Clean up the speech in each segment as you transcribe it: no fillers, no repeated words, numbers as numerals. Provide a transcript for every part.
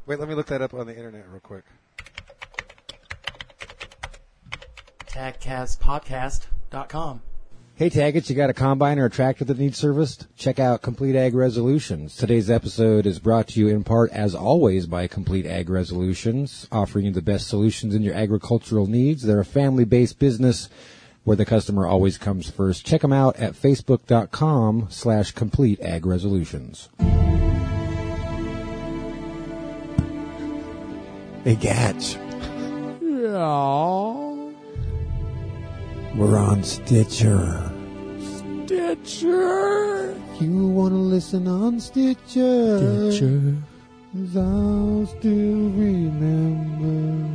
Wait, let me look that up on the internet real quick. TagCastPodcast.com. Hey Taggets, you got a combine or a tractor that needs serviced? Check out Complete Ag Resolutions. Today's episode is brought to you in part, as always, by Complete Ag Resolutions, offering you the best solutions in your agricultural needs. They're a family-based business where the customer always comes first. Check them out at facebook.com/Complete Ag Resolutions. Hey Gats. Yeah. We're on Stitcher. Stitcher. You want to listen on Stitcher? Stitcher. 'Cause I'll still remember.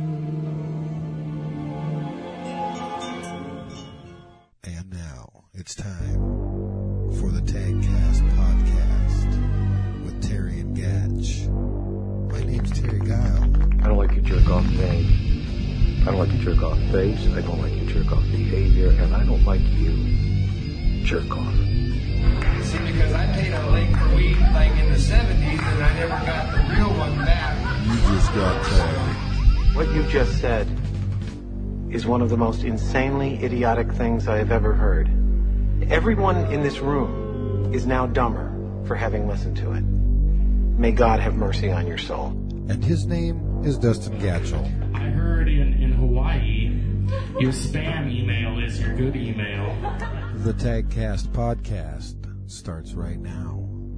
And now it's time for the Tagcast podcast with Terry and Gatch. My name's Terry Guile. I don't like your jerk-off name. I don't like your jerk-off face. I don't like your jerk-off behavior. And I don't like you, jerk-off. See, because I paid a lake for weed like in the 70s and I never got the real one back. You just got tagged. What you just said is one of the most insanely idiotic things I have ever heard. Everyone in this room is now dumber for having listened to it. May God have mercy on your soul. And his name is Dustin Gatchell. I heard in Hawaii, your spam email is your good email. The Tagcast podcast starts right now.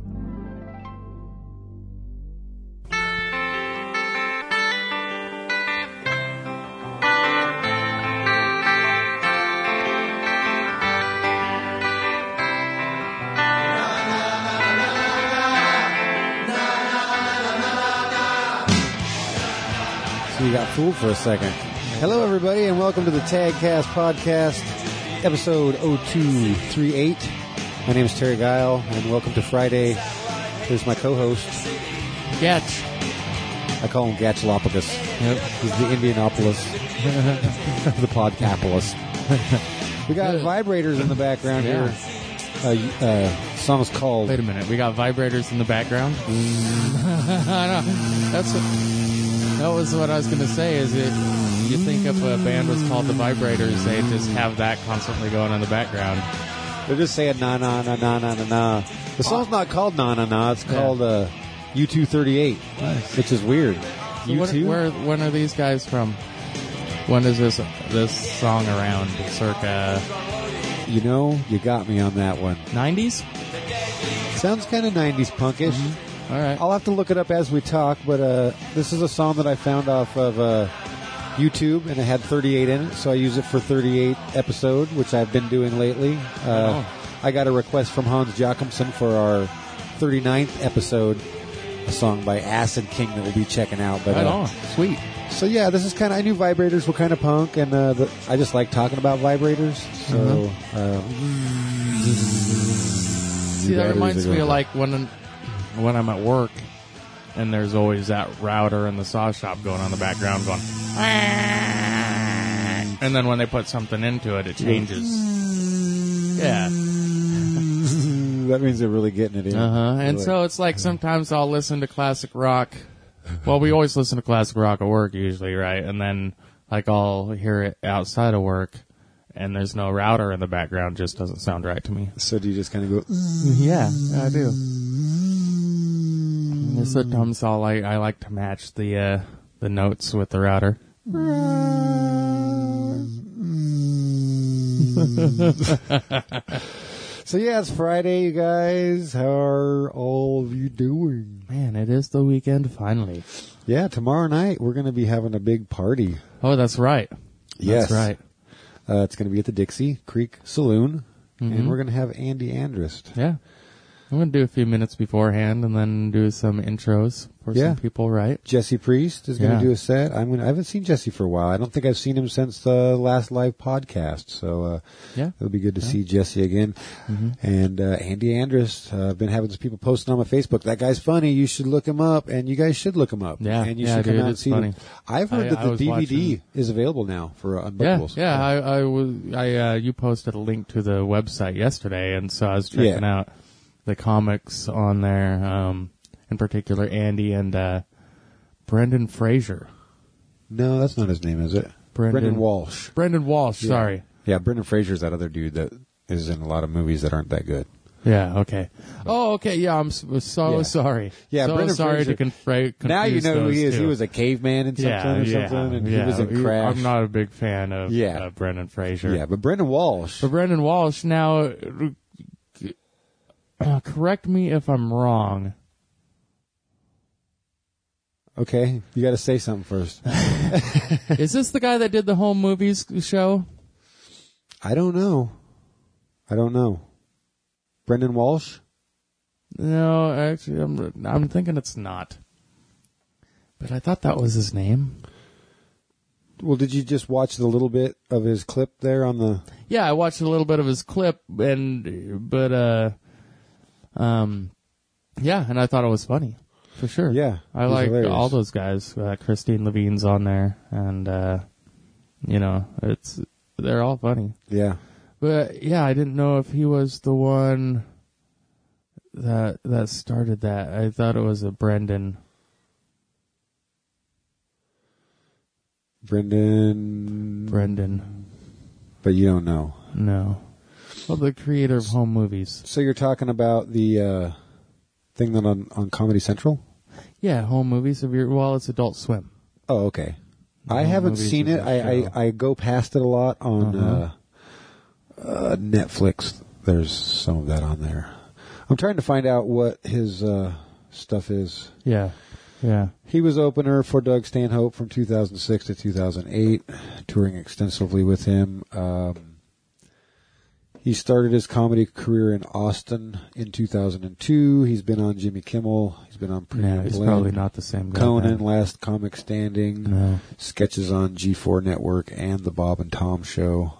So you got fooled for a second. Hello, everybody, and welcome to the Tagcast Podcast, episode 0238. My name is Terry Guile, and welcome to Friday. Here's my co-host. Getch. I call him Gatchalopagus. Yep. He's the Indianapolis, the Podcapolis. We got vibrators in the background Yeah. here. Song's called... Wait a minute. We got vibrators in the background? I know. That was what I was going to say, is it, you think if a band was called the Vibrators, they'd just have that constantly going in the background. They're just saying na na na na na na na. The song's not called na na na. It's called U238, which is weird. So U2? when are these guys from? When is this song around? Circa You know, you got me on that one. 90s? Sounds kind of 90s punkish. Mm-hmm. All right. I'll have to look it up as we talk, but this is a song that I found off of YouTube, and it had 38 in it, so I use it for 38 episode, which I've been doing lately. I got a request from Hans Jacobson for our 39th episode, a song by Acid King that we'll be checking out. But, right on. Sweet. So yeah, this is kind of, I knew vibrators were kind of punk, and I just like talking about vibrators. So, See, that reminds me of like when I'm at work, and there's always that router in the saw shop going on in the background going, and then when they put something into it, it changes. Yeah. That means they're really getting it in. And so it's like sometimes I'll listen to classic rock. Well, we always listen to classic rock at work usually, right? And then like I'll hear it outside of work, and there's no router in the background. Just doesn't sound right to me. So do you just kind of go? Yeah, I do. Sometimes I like to match the notes with the router. So yeah, it's Friday, you guys. How are all of you doing? Man, it is the weekend finally. Yeah, tomorrow night we're going to be having a big party. Oh, that's right. Yes. That's right. It's going to be at the Dixie Creek Saloon, and we're going to have Andy Andrist. Yeah. I'm going to do a few minutes beforehand and then do some intros for some people, right? Jesse Priest is going to do a set. I haven't seen Jesse for a while. I don't think I've seen him since the last live podcast. So it'll be good to see Jesse again. And Andy Andrist, I've been having some people posting on my Facebook. That guy's funny. You should look him up, and you guys should look him up. Yeah, and you should come out and see him. I've heard that the DVD is available now for Unbookables. Yeah. You posted a link to the website yesterday, and so I was checking out the comics on there, in particular Andy and Brendan Fraser. No, that's not his name, is it? Brendan Walsh. Brendan Walsh, Yeah. sorry. Yeah, Brendan Fraser's that other dude that is in a lot of movies that aren't that good. Yeah, okay. Oh, okay, yeah, I'm so Yeah. sorry. Yeah, so Brendan sorry Fraser. to confuse Now you know who he is. those He two. was a caveman in something or something, and he was in Crash. I'm not a big fan of Yeah. Brendan Fraser. Yeah, but Brendan Walsh. But Brendan Walsh, now, correct me if I'm wrong. Okay, you got to say something first. Is this the guy that did the home movies show? I don't know. Brendan Walsh? No, actually, I'm thinking it's not. But I thought that was his name. Well, did you just watch the little bit of his clip there on the... Yeah, I watched a little bit of his clip, yeah, and I thought it was funny, for sure. Yeah, I he's like hilarious. all those guys. Christine Levine's on there, and they're all funny. Yeah. But yeah, I didn't know if he was the one that started that. I thought it was a Brendan. Brendan. But you don't know. No. Well, the creator of home movies. So you're talking about the thing that on Comedy Central? Yeah, home movies. It's Adult Swim. Oh, okay. I Home haven't movies seen is it. a show. I go past it a lot on Netflix. There's some of that on there. I'm trying to find out what his stuff is. Yeah. Yeah. He was opener for Doug Stanhope from 2006 to 2008, touring extensively with him. He started his comedy career in Austin in 2002. He's been on Jimmy Kimmel. He's been on Premier Yeah, he's Blend, probably not the same guy. Conan, then. Last Comic Standing, No. sketches on G4 Network and The Bob and Tom Show.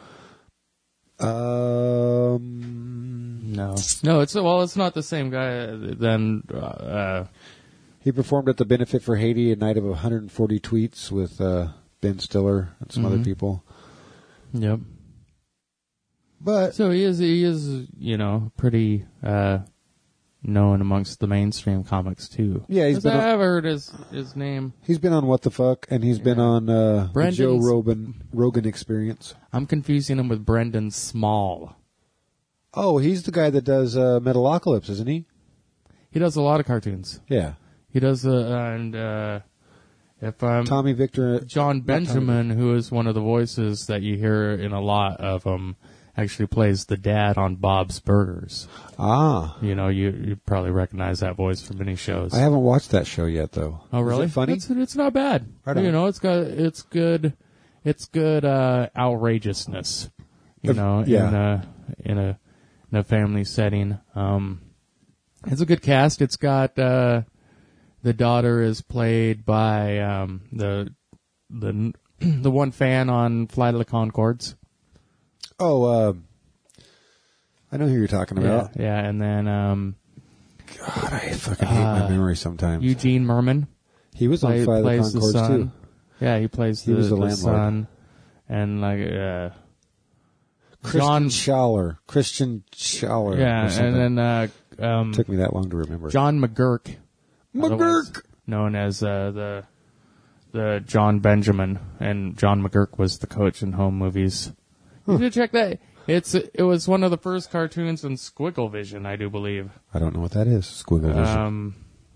No. No, it's not the same guy. Then He performed at the Benefit for Haiti, a night of 140 tweets with Ben Stiller and some other people. Yep. But So he is, pretty known amongst the mainstream comics too. Yeah, he's 'Cause been I on- have heard his name. he's been on What the Fuck, and he's been on the Brendan's- Joe Rogan Experience. I'm confusing him with Brendan Small. Oh, he's the guy that does Metalocalypse, isn't he? He does a lot of cartoons. Yeah. He does if I'm Tommy Victor. John not Tommy Benjamin, who is one of the voices that you hear in a lot of them, actually plays the dad on Bob's Burgers. Ah. You probably recognize that voice from many shows. I haven't watched that show yet, though. Oh, really? Is it funny? It's not bad. Right on. It's good outrageousness. Yeah. In a family setting. It's a good cast. It's got the daughter is played by the one fan on Flight of the Conchords. Oh, I know who you're talking about. Yeah, and then God, I fucking hate my memory sometimes. Eugene Merman He was on Flight of the plays the Conchords, son. too. Yeah, he plays He was the the landlord. son, and Christian Schaller. Yeah, or something. and then Took me that long to remember. John McGurk, otherwise McGurk! known as the John Benjamin, and John McGurk was the coach in home movies. You should check that. It was one of the first cartoons in Squiggle Vision, I do believe. I don't know what that is. Squiggle Vision.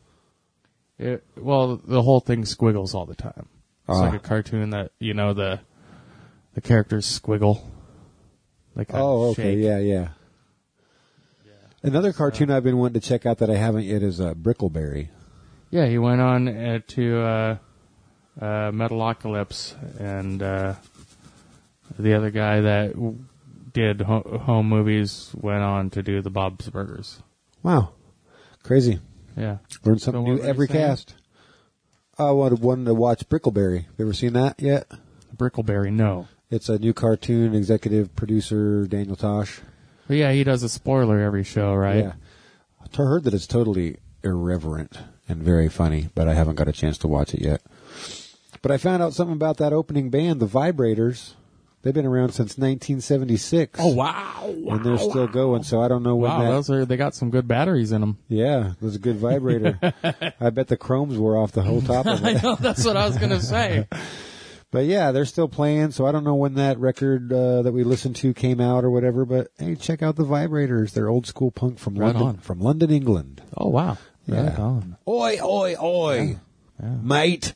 The whole thing squiggles all the time. It's like a cartoon that the characters squiggle. They kind of Okay, shake. yeah. Another cartoon I've been wanting to check out that I haven't yet is Brickleberry. Yeah, he went on to Metalocalypse, and the other guy that did home movies went on to do the Bob's Burgers. Wow, crazy! Yeah, Learn something So what new were every you saying? cast. I wanted to watch Brickleberry. You ever seen that yet? Brickleberry, no. It's a new cartoon. Executive producer Daniel Tosh. But yeah, he does a spoiler every show, right? Yeah, I heard that it's totally irreverent and very funny, but I haven't got a chance to watch it yet. But I found out something about that opening band, the Vibrators. They've been around since 1976. Oh, wow. And they're still going, so I don't know when They got some good batteries in them. Yeah, it was a good vibrator. I bet the chromes wore off the whole top of it. I know, that's what I was going to say. But yeah, they're still playing, so I don't know when that record that we listened to came out or whatever, but hey, check out the Vibrators. They're old school punk from Right London, on. from London, England. Oh, wow. Yeah. Right on. Oi, oi, oi. Yeah. Mate.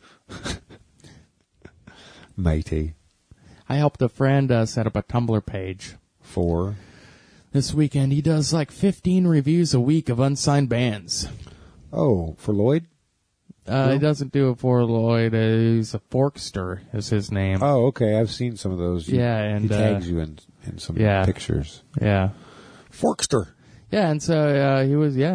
Matey. I helped a friend set up a Tumblr page For? this weekend. He does like 15 reviews a week of unsigned bands. Oh, for Lloyd? He doesn't do it for Lloyd. He's a Forkster is his name. Oh, okay. I've seen some of those. Yeah, and, he tags you in some yeah. pictures. Yeah. Forkster. Yeah, and so he was,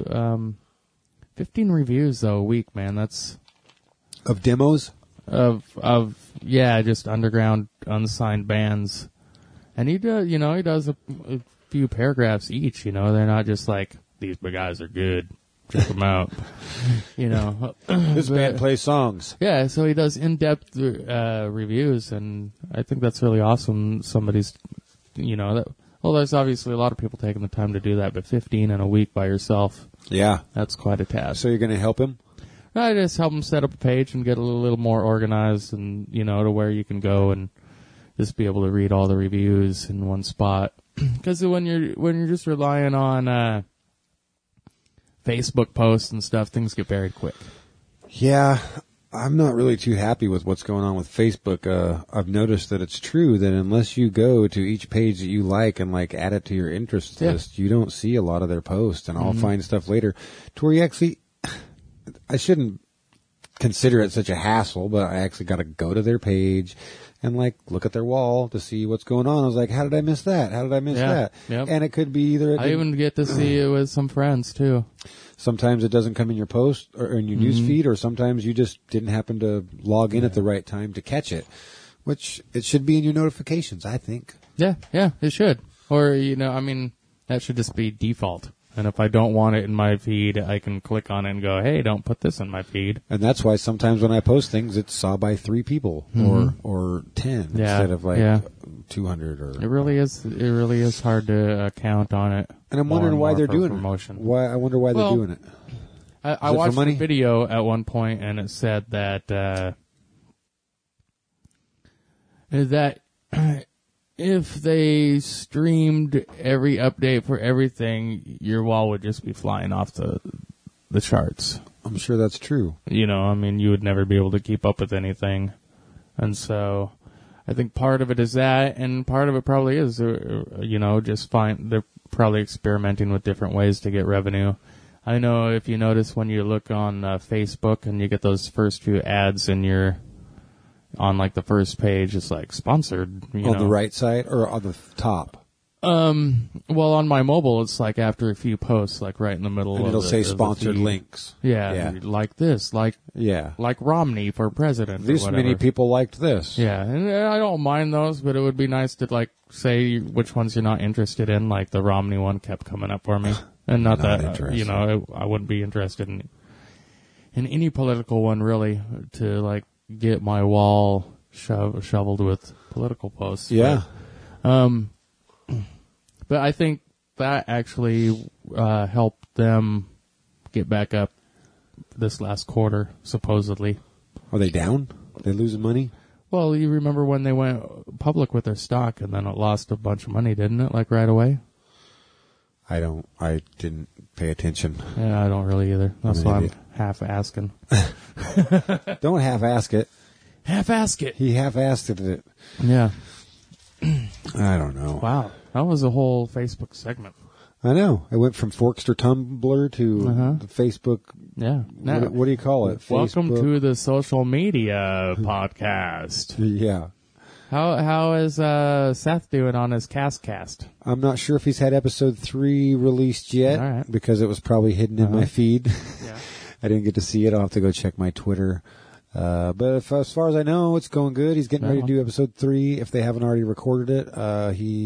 15 reviews though a week, man. That's Of demos? of just underground unsigned bands. And he does a few paragraphs each, they're not just like, these guys are good, check them out, This band plays songs. Yeah, so he does in-depth reviews, and I think that's really awesome. Somebody's, there's obviously a lot of people taking the time to do that, but 15 in a week by yourself, Yeah. that's quite a task. So you're going to help him? I just help him set up a page and get a little more organized, and to where you can go and just be able to read all the reviews in one spot. Because when you're just relying on Facebook posts and stuff, things get buried quick. Yeah, I'm not really too happy with what's going on with Facebook. I've noticed that it's true that unless you go to each page that you like and add it to your interest list, you don't see a lot of their posts, and I'll find stuff later to where you actually, I shouldn't consider it such a hassle, but I actually got to go to their page and look at their wall to see what's going on. I was like, how did I miss that? How did I miss that? Yep. And it could be either. I even get to see it with some friends too. Sometimes it doesn't come in your post or in your news feed, or sometimes you just didn't happen to log in at the right time to catch it, which it should be in your notifications, I think. Yeah, it should. Or, that should just be default. And if I don't want it in my feed, I can click on it and go, hey, don't put this in my feed. And that's why sometimes when I post things, it's saw by 3 people or 10 instead of 200 or. It really is hard to count on it. And I'm wondering why they're doing promotion. it. I wonder why they're doing it. I watched a video at one point, and it said that if they streamed every update for everything, your wall would just be flying off the charts. I'm sure that's true. You would never be able to keep up with anything. And so I think part of it is that, and part of it probably is, they're probably experimenting with different ways to get revenue. I know if you notice when you look on Facebook and you get those first few ads on the first page, it's sponsored. On the right side or on the top? Well, on my mobile, it's after a few posts, right in the middle. And it'll say sponsored links. Yeah, like this, like Romney for president. This many people liked this. Yeah, and I don't mind those, but it would be nice to say which ones you're not interested in. Like the Romney one kept coming up for me, and not that I wouldn't be interested in any political one really to get my wall shoveled with political posts. Yeah. But I think that actually helped them get back up this last quarter, supposedly. Are they down? Are they losing money? Well, you remember when they went public with their stock and then it lost a bunch of money, didn't it? Right away? I didn't pay attention. Yeah, I don't really either. That's why I'm half asking. Don't half ask it. Half ask it. He half asked it. Yeah. I don't know. Wow. That was a whole Facebook segment. I know. I went from Forkster Tumblr to the Facebook. Yeah. Now, what do you call it? Welcome Facebook? to the social media podcast. Yeah. How is Seth doing on his cast? I'm not sure if he's had episode 3 released yet because it was probably hidden in my feed. Yeah. I didn't get to see it. I'll have to go check my Twitter. But as far as I know, it's going good. He's getting ready to do episode 3. If they haven't already recorded it, he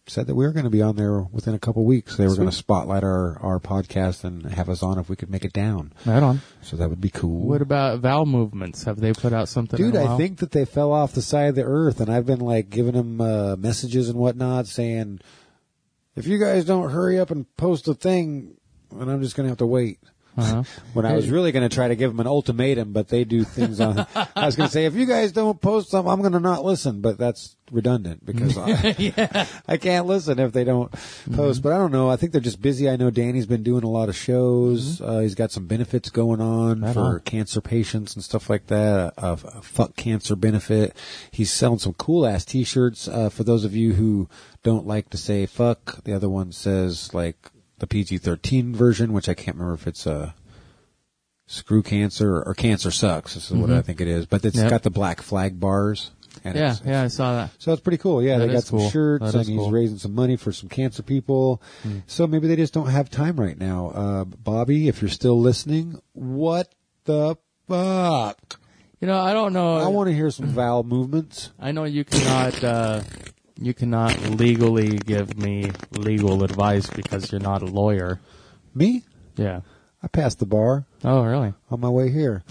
said that we were going to be on there within a couple weeks. They were going to spotlight our podcast and have us on if we could make it down. Right on. So that would be cool. What about Vowel Movements? Have they put out something? Dude, in a while? I think that they fell off the side of the earth, and I've been like giving them messages and whatnot saying, if you guys don't hurry up and post a thing, then I'm just going to have to wait. Uh-huh. When I was really going to try to give them an ultimatum, but they do things on. I was going to say, if you guys don't post them, I'm going to not listen, but that's redundant because I can't listen if they don't post. But I don't know. I think they're just busy. I know Danny's been doing a lot of shows. He's got some benefits going on for cancer patients and stuff like that. A fuck cancer benefit. He's selling some cool ass T-shirts. For those of you who don't like to say fuck, the other one says like the PG-13 version, which I can't remember if it's screw cancer or cancer sucks. This is what I think it is. But it's got the black flag bars. And I saw that. So it's pretty cool. Yeah, That they got is some cool. shirts That and is he's cool. raising some money for some cancer people. So maybe they just don't have time right now. Bobby, if you're still listening, what the fuck? You know, I don't know. I want to hear some vowel movements. I know you cannot legally give me legal advice because you're not a lawyer. Me? Yeah. I passed the bar Oh, really? on my way here.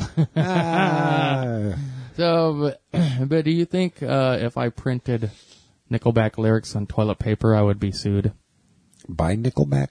So, but do you think if I printed Nickelback lyrics on toilet paper, I would be sued? By Nickelback?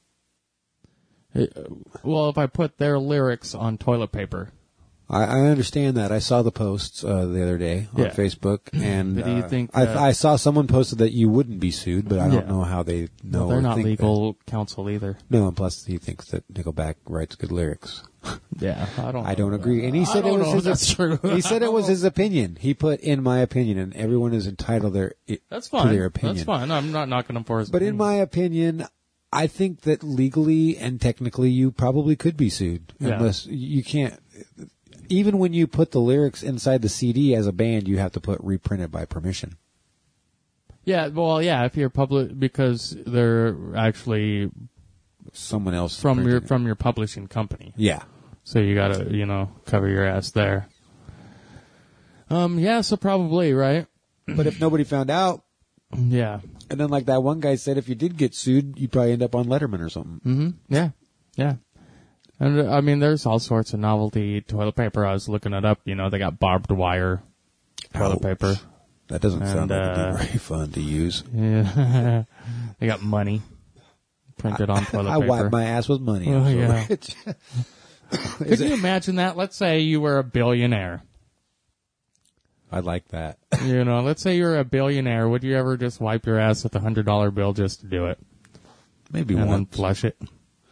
Well, if I put their lyrics on toilet paper. I understand that. I saw the posts the other day on Facebook, and But do you think I saw someone posted that you wouldn't be sued, but I don't know how they know. Well, they're or not think legal counsel either. that. No, and plus he thinks that Nickelback writes good lyrics. Yeah, I don't agree. And he said I it don't was know his. if that's true. He said it was his opinion. He put in my opinion, and everyone is entitled That's to fine. their opinion. That's fine. I'm not knocking him for his But in opinion. my opinion, I think that legally and technically you probably could be sued Yeah. unless you can't. Even when you put the lyrics inside the CD as a band, you have to put reprinted by permission. Yeah, well, yeah, if you're public, because they're actually Someone else from printed it. your publishing company. Yeah. So you gotta, cover your ass there. Yeah, so probably, right? But if nobody found out, Yeah. and then like that one guy said, if you did get sued, you'd probably end up on Letterman or something. Mm-hmm. Yeah. Yeah. And, I mean, there's all sorts of novelty toilet paper. I was looking it up, they got barbed wire toilet Ouch. paper. That doesn't sound like it'd And, be very fun to use. Yeah. They got money printed on toilet I paper. wipe my ass with money. Oh, I'm so yeah. rich. Could you imagine that? Let's say you were a billionaire. I like that. Let's say you're a billionaire. Would you ever just wipe your ass with a $100 bill just to do it? Maybe And then once. flush it?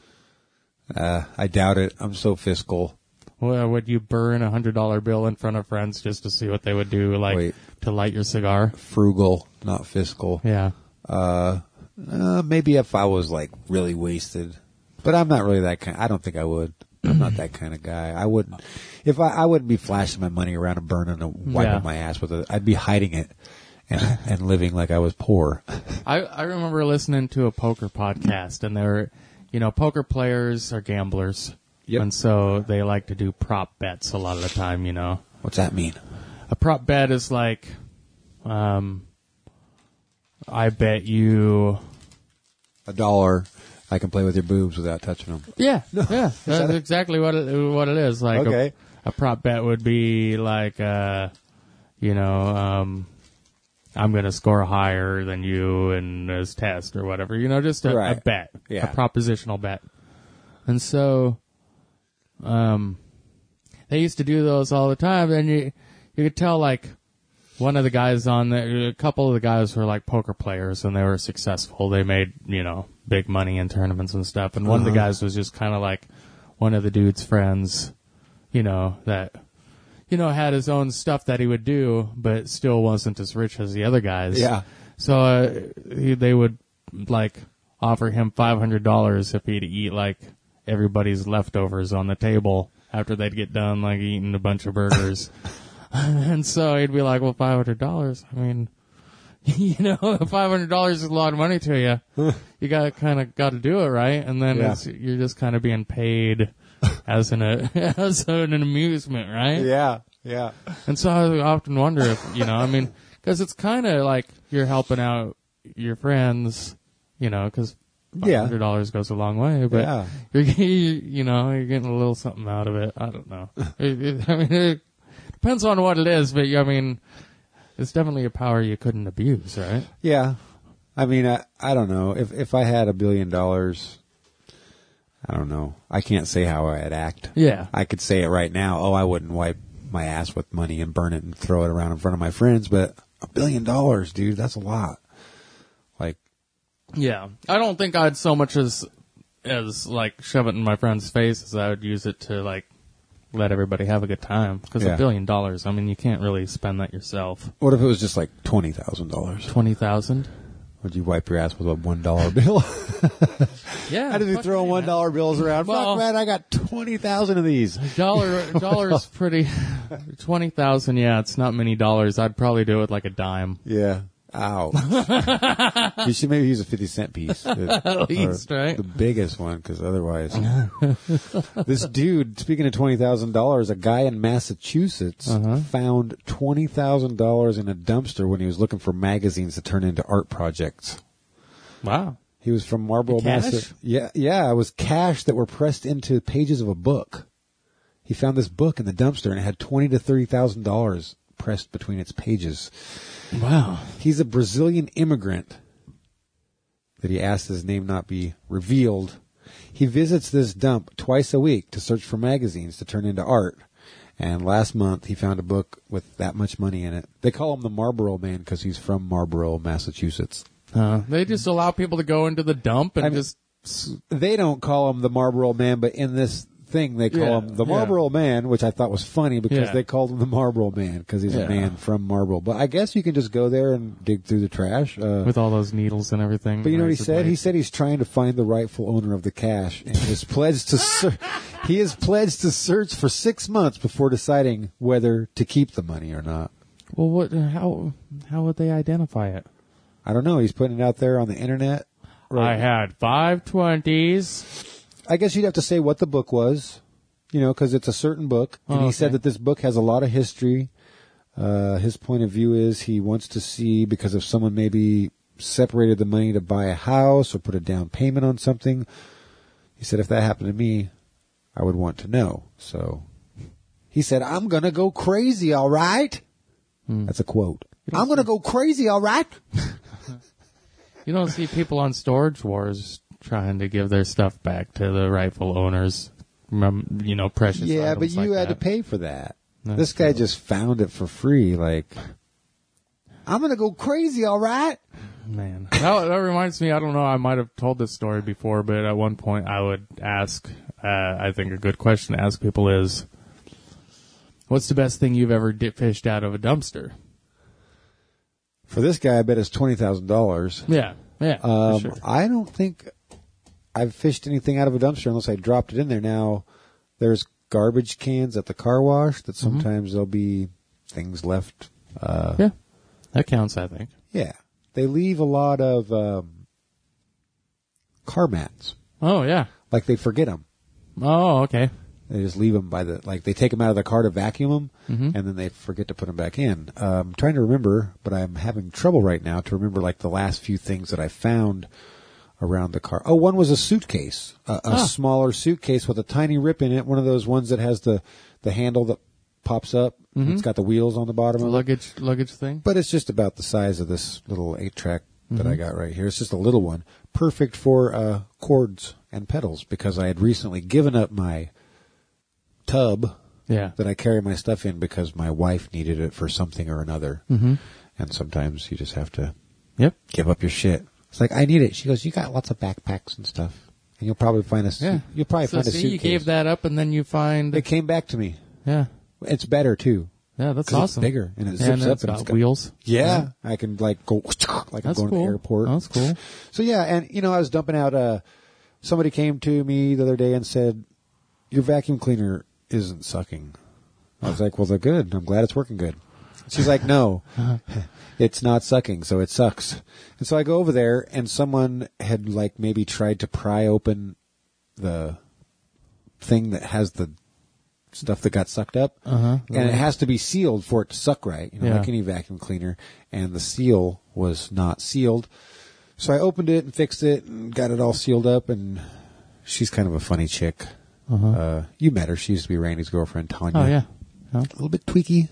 I doubt it. I'm so fiscal. Well, would you burn a $100 bill in front of friends just to see what they would do, Wait. to light your cigar? Frugal, not fiscal. Yeah. Maybe if I was like really wasted, but I'm not really that kind. I don't think I would. I'm not that kind of guy. I wouldn't. If I wouldn't be flashing my money around and burning and wiping Yeah. my ass with it. I'd be hiding it and living like I was poor. I remember listening to a poker podcast, and they were, poker players are gamblers. Yep. And so they like to do prop bets a lot of the time, What's that mean? A prop bet is like, I bet you... $1. I can play with your boobs without touching them. Yeah, yeah, that's exactly what it is. Like Okay. a prop bet would be like, I'm going to score higher than you in this test or whatever. Just a Right. bet, Yeah. a propositional bet. And so, they used to do those all the time. And you could tell like one of the guys on there, a couple of the guys were like poker players and they were successful. They made, big money in tournaments and stuff. And one of the guys was just kind of like one of the dude's friends, that, had his own stuff that he would do, but still wasn't as rich as the other guys. Yeah. So they would like offer him $500 if he'd eat like everybody's leftovers on the table after they'd get done like eating a bunch of burgers. And so he'd be like, well, $500. I mean, $500 is a lot of money to you. You got to do it, right? And then Yeah. you're just kind of being paid as an amusement, right? Yeah. Yeah. And so I often wonder if, because it's kind of like you're helping out your friends, because Yeah. $500 goes a long way, but Yeah. you're getting a little something out of it. I don't know. It depends on what it is, but it's definitely a power you couldn't abuse, right? Yeah. I mean, I don't know. If I had $1 billion, I don't know. I can't say how I'd act. Yeah. I could say it right now. Oh, I wouldn't wipe my ass with money and burn it and throw it around in front of my friends, but $1 billion, dude, that's a lot. Like, Yeah. I don't think I'd so much as like shove it in my friend's face as I would use it to like let everybody have a good time. Because Yeah. $1 billion, you can't really spend that yourself. what if it was just like $20,000? 20,000. Would you wipe your ass with a $1 bill? Yeah. How did you fuck throw yeah, man. $1 bills around? Well- Fuck, man, I got 20,000 of these. Dollar's pretty. 20,000. Yeah, it's not many dollars. I'd probably do it with like a dime. Yeah. Ow. You should maybe use a 50-cent piece. At least, right? The biggest one, because otherwise. This dude, speaking of $20,000, a guy in Massachusetts found $20,000 in a dumpster when he was looking for magazines to turn into art projects. Wow. He was from Marlboro, Cash? Massachusetts. Yeah, it was cash that were pressed into pages of a book. He found this book in the dumpster, and it had $20,000 to $30,000 pressed between its pages. Wow. He's a Brazilian immigrant that he asked his name not be revealed. He visits this dump twice a week to search for magazines to turn into art. And last month, he found a book with that much money in it. They call him the Marlboro Man because he's from Marlboro, Massachusetts. They just allow people to go into the dump and mean, They don't call him the Marlboro Man, but in this thing, they call him the Marlboro Man, which I thought was funny because they called him the Marlboro Man because he's a man from Marlboro. But I guess you can just go there and dig through the trash. with all those needles and everything. But you know what he razor said? He blades. said he's trying to find the rightful owner of the cash, and he is pledged to search for 6 months before deciding whether to keep the money or not. Well, what? How would they identify it? I don't know. He's putting it out there on the internet. I had 5 20s. I guess you'd have to say what the book was, because it's a certain book. And he said that this book has a lot of history. His point of view is he wants to see, because if someone maybe separated the money to buy a house or put a down payment on something, he said if that happened to me, I would want to know. So he said, I'm going to go crazy, all right? That's a quote. I'm going to go crazy, all right? You don't see people on Storage Wars trying to give their stuff back to the rightful owners. Precious Yeah, items but you like had that. to pay for that. That's This guy true. just found it for free. Like, I'm going to go crazy, all right? Man, that reminds me. I don't know. I might have told this story before, but at one point I would ask. I think a good question to ask people is, "What's the best thing you've ever fished out of a dumpster?" For this guy, I bet it's $20,000. Yeah, for sure. I don't think I've fished anything out of a dumpster unless I dropped it in there. Now, there's garbage cans at the car wash that sometimes there'll be things left. Yeah, that counts. I think. Yeah. They leave a lot of car mats. Oh yeah. Like they forget them. Oh okay. They just leave them they take them out of the car to vacuum them, and then they forget to put them back in. I'm trying to remember, but I'm having trouble right now to remember the last few things that I found around the car. Oh, one was a suitcase, a smaller suitcase with a tiny rip in it. One of those ones that has the handle that pops up. It's got the wheels on the bottom of it. Luggage thing. But it's just about the size of this little 8-track that I got right here. It's just a little one. Perfect for chords and pedals because I had recently given up my tub that I carry my stuff in because my wife needed it for something or another. And sometimes you just have to give up your shit. It's like, I need it. She goes, you got lots of backpacks and stuff. And you'll probably find you'll probably find a suitcase. You gave that up and then you find... It came back to me. Yeah. It's better too. Yeah, that's 'Cause awesome. It's bigger and it Yeah, zips and up it's and got it's got wheels. Yeah, I can go like That's I'm going cool. to the airport. That's cool. So yeah, and I was dumping out. Somebody came to me the other day and said, "Your vacuum cleaner isn't sucking." I was like, "Well, they're good. I'm glad it's working good." She's like, "No, it's not sucking, so it sucks." And so I go over there, and someone had maybe tried to pry open the thing that has the stuff that got sucked up. And it has to be sealed for it to suck right, like any vacuum cleaner. And the seal was not sealed. So I opened it and fixed it and got it all sealed up. And she's kind of a funny chick. You met her. She used to be Randy's girlfriend, Tanya. Oh, yeah. A little bit tweaky.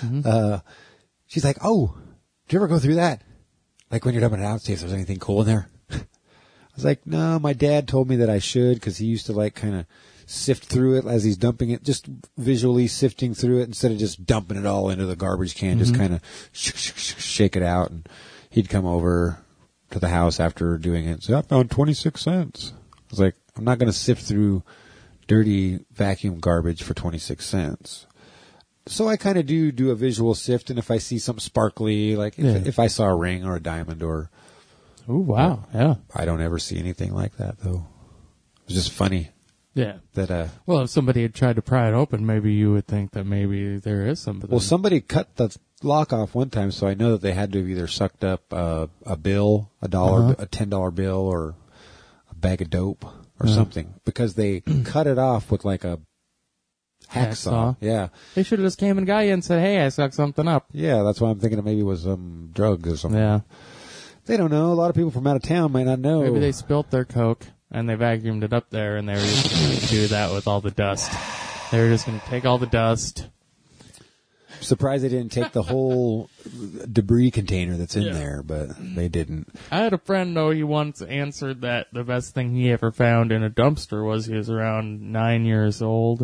She's like, oh, did you ever go through that? Like when you're dumping it out, see if there's anything cool in there. I was like, no, my dad told me that I should because he used to like kind of sift through it as he's dumping it, just visually sifting through it instead of just dumping it all into the garbage can, just kind of shake it out. And he'd come over to the house after doing it and say, I found 26 cents. I was like, I'm not going to sift through dirty vacuum garbage for 26 cents. So I kind of do a visual sift, and if I see something sparkly, like if I saw a ring or a diamond or... Oh, wow, yeah. I don't ever see anything like that, though. It was just funny. Yeah. That well, if somebody had tried to pry it open, maybe you would think that maybe there is something. Well, somebody cut the lock off one time, so I know that they had to have either sucked up a bill, a $10 bill, or a bag of dope or something, because they cut it off with like a hacksaw. Yeah. They should have just came and got you and said, hey, I sucked something up. Yeah, that's why I'm thinking it maybe was drugs or something. Yeah. They don't know. A lot of people from out of town might not know. Maybe they spilt their Coke and they vacuumed it up there, and they were just going to do that with all the dust. They were just going to take all the dust. I'm surprised they didn't take the whole debris container that's in there, but they didn't. I had a friend, though, he once answered that the best thing he ever found in a dumpster was he was around 9 years old.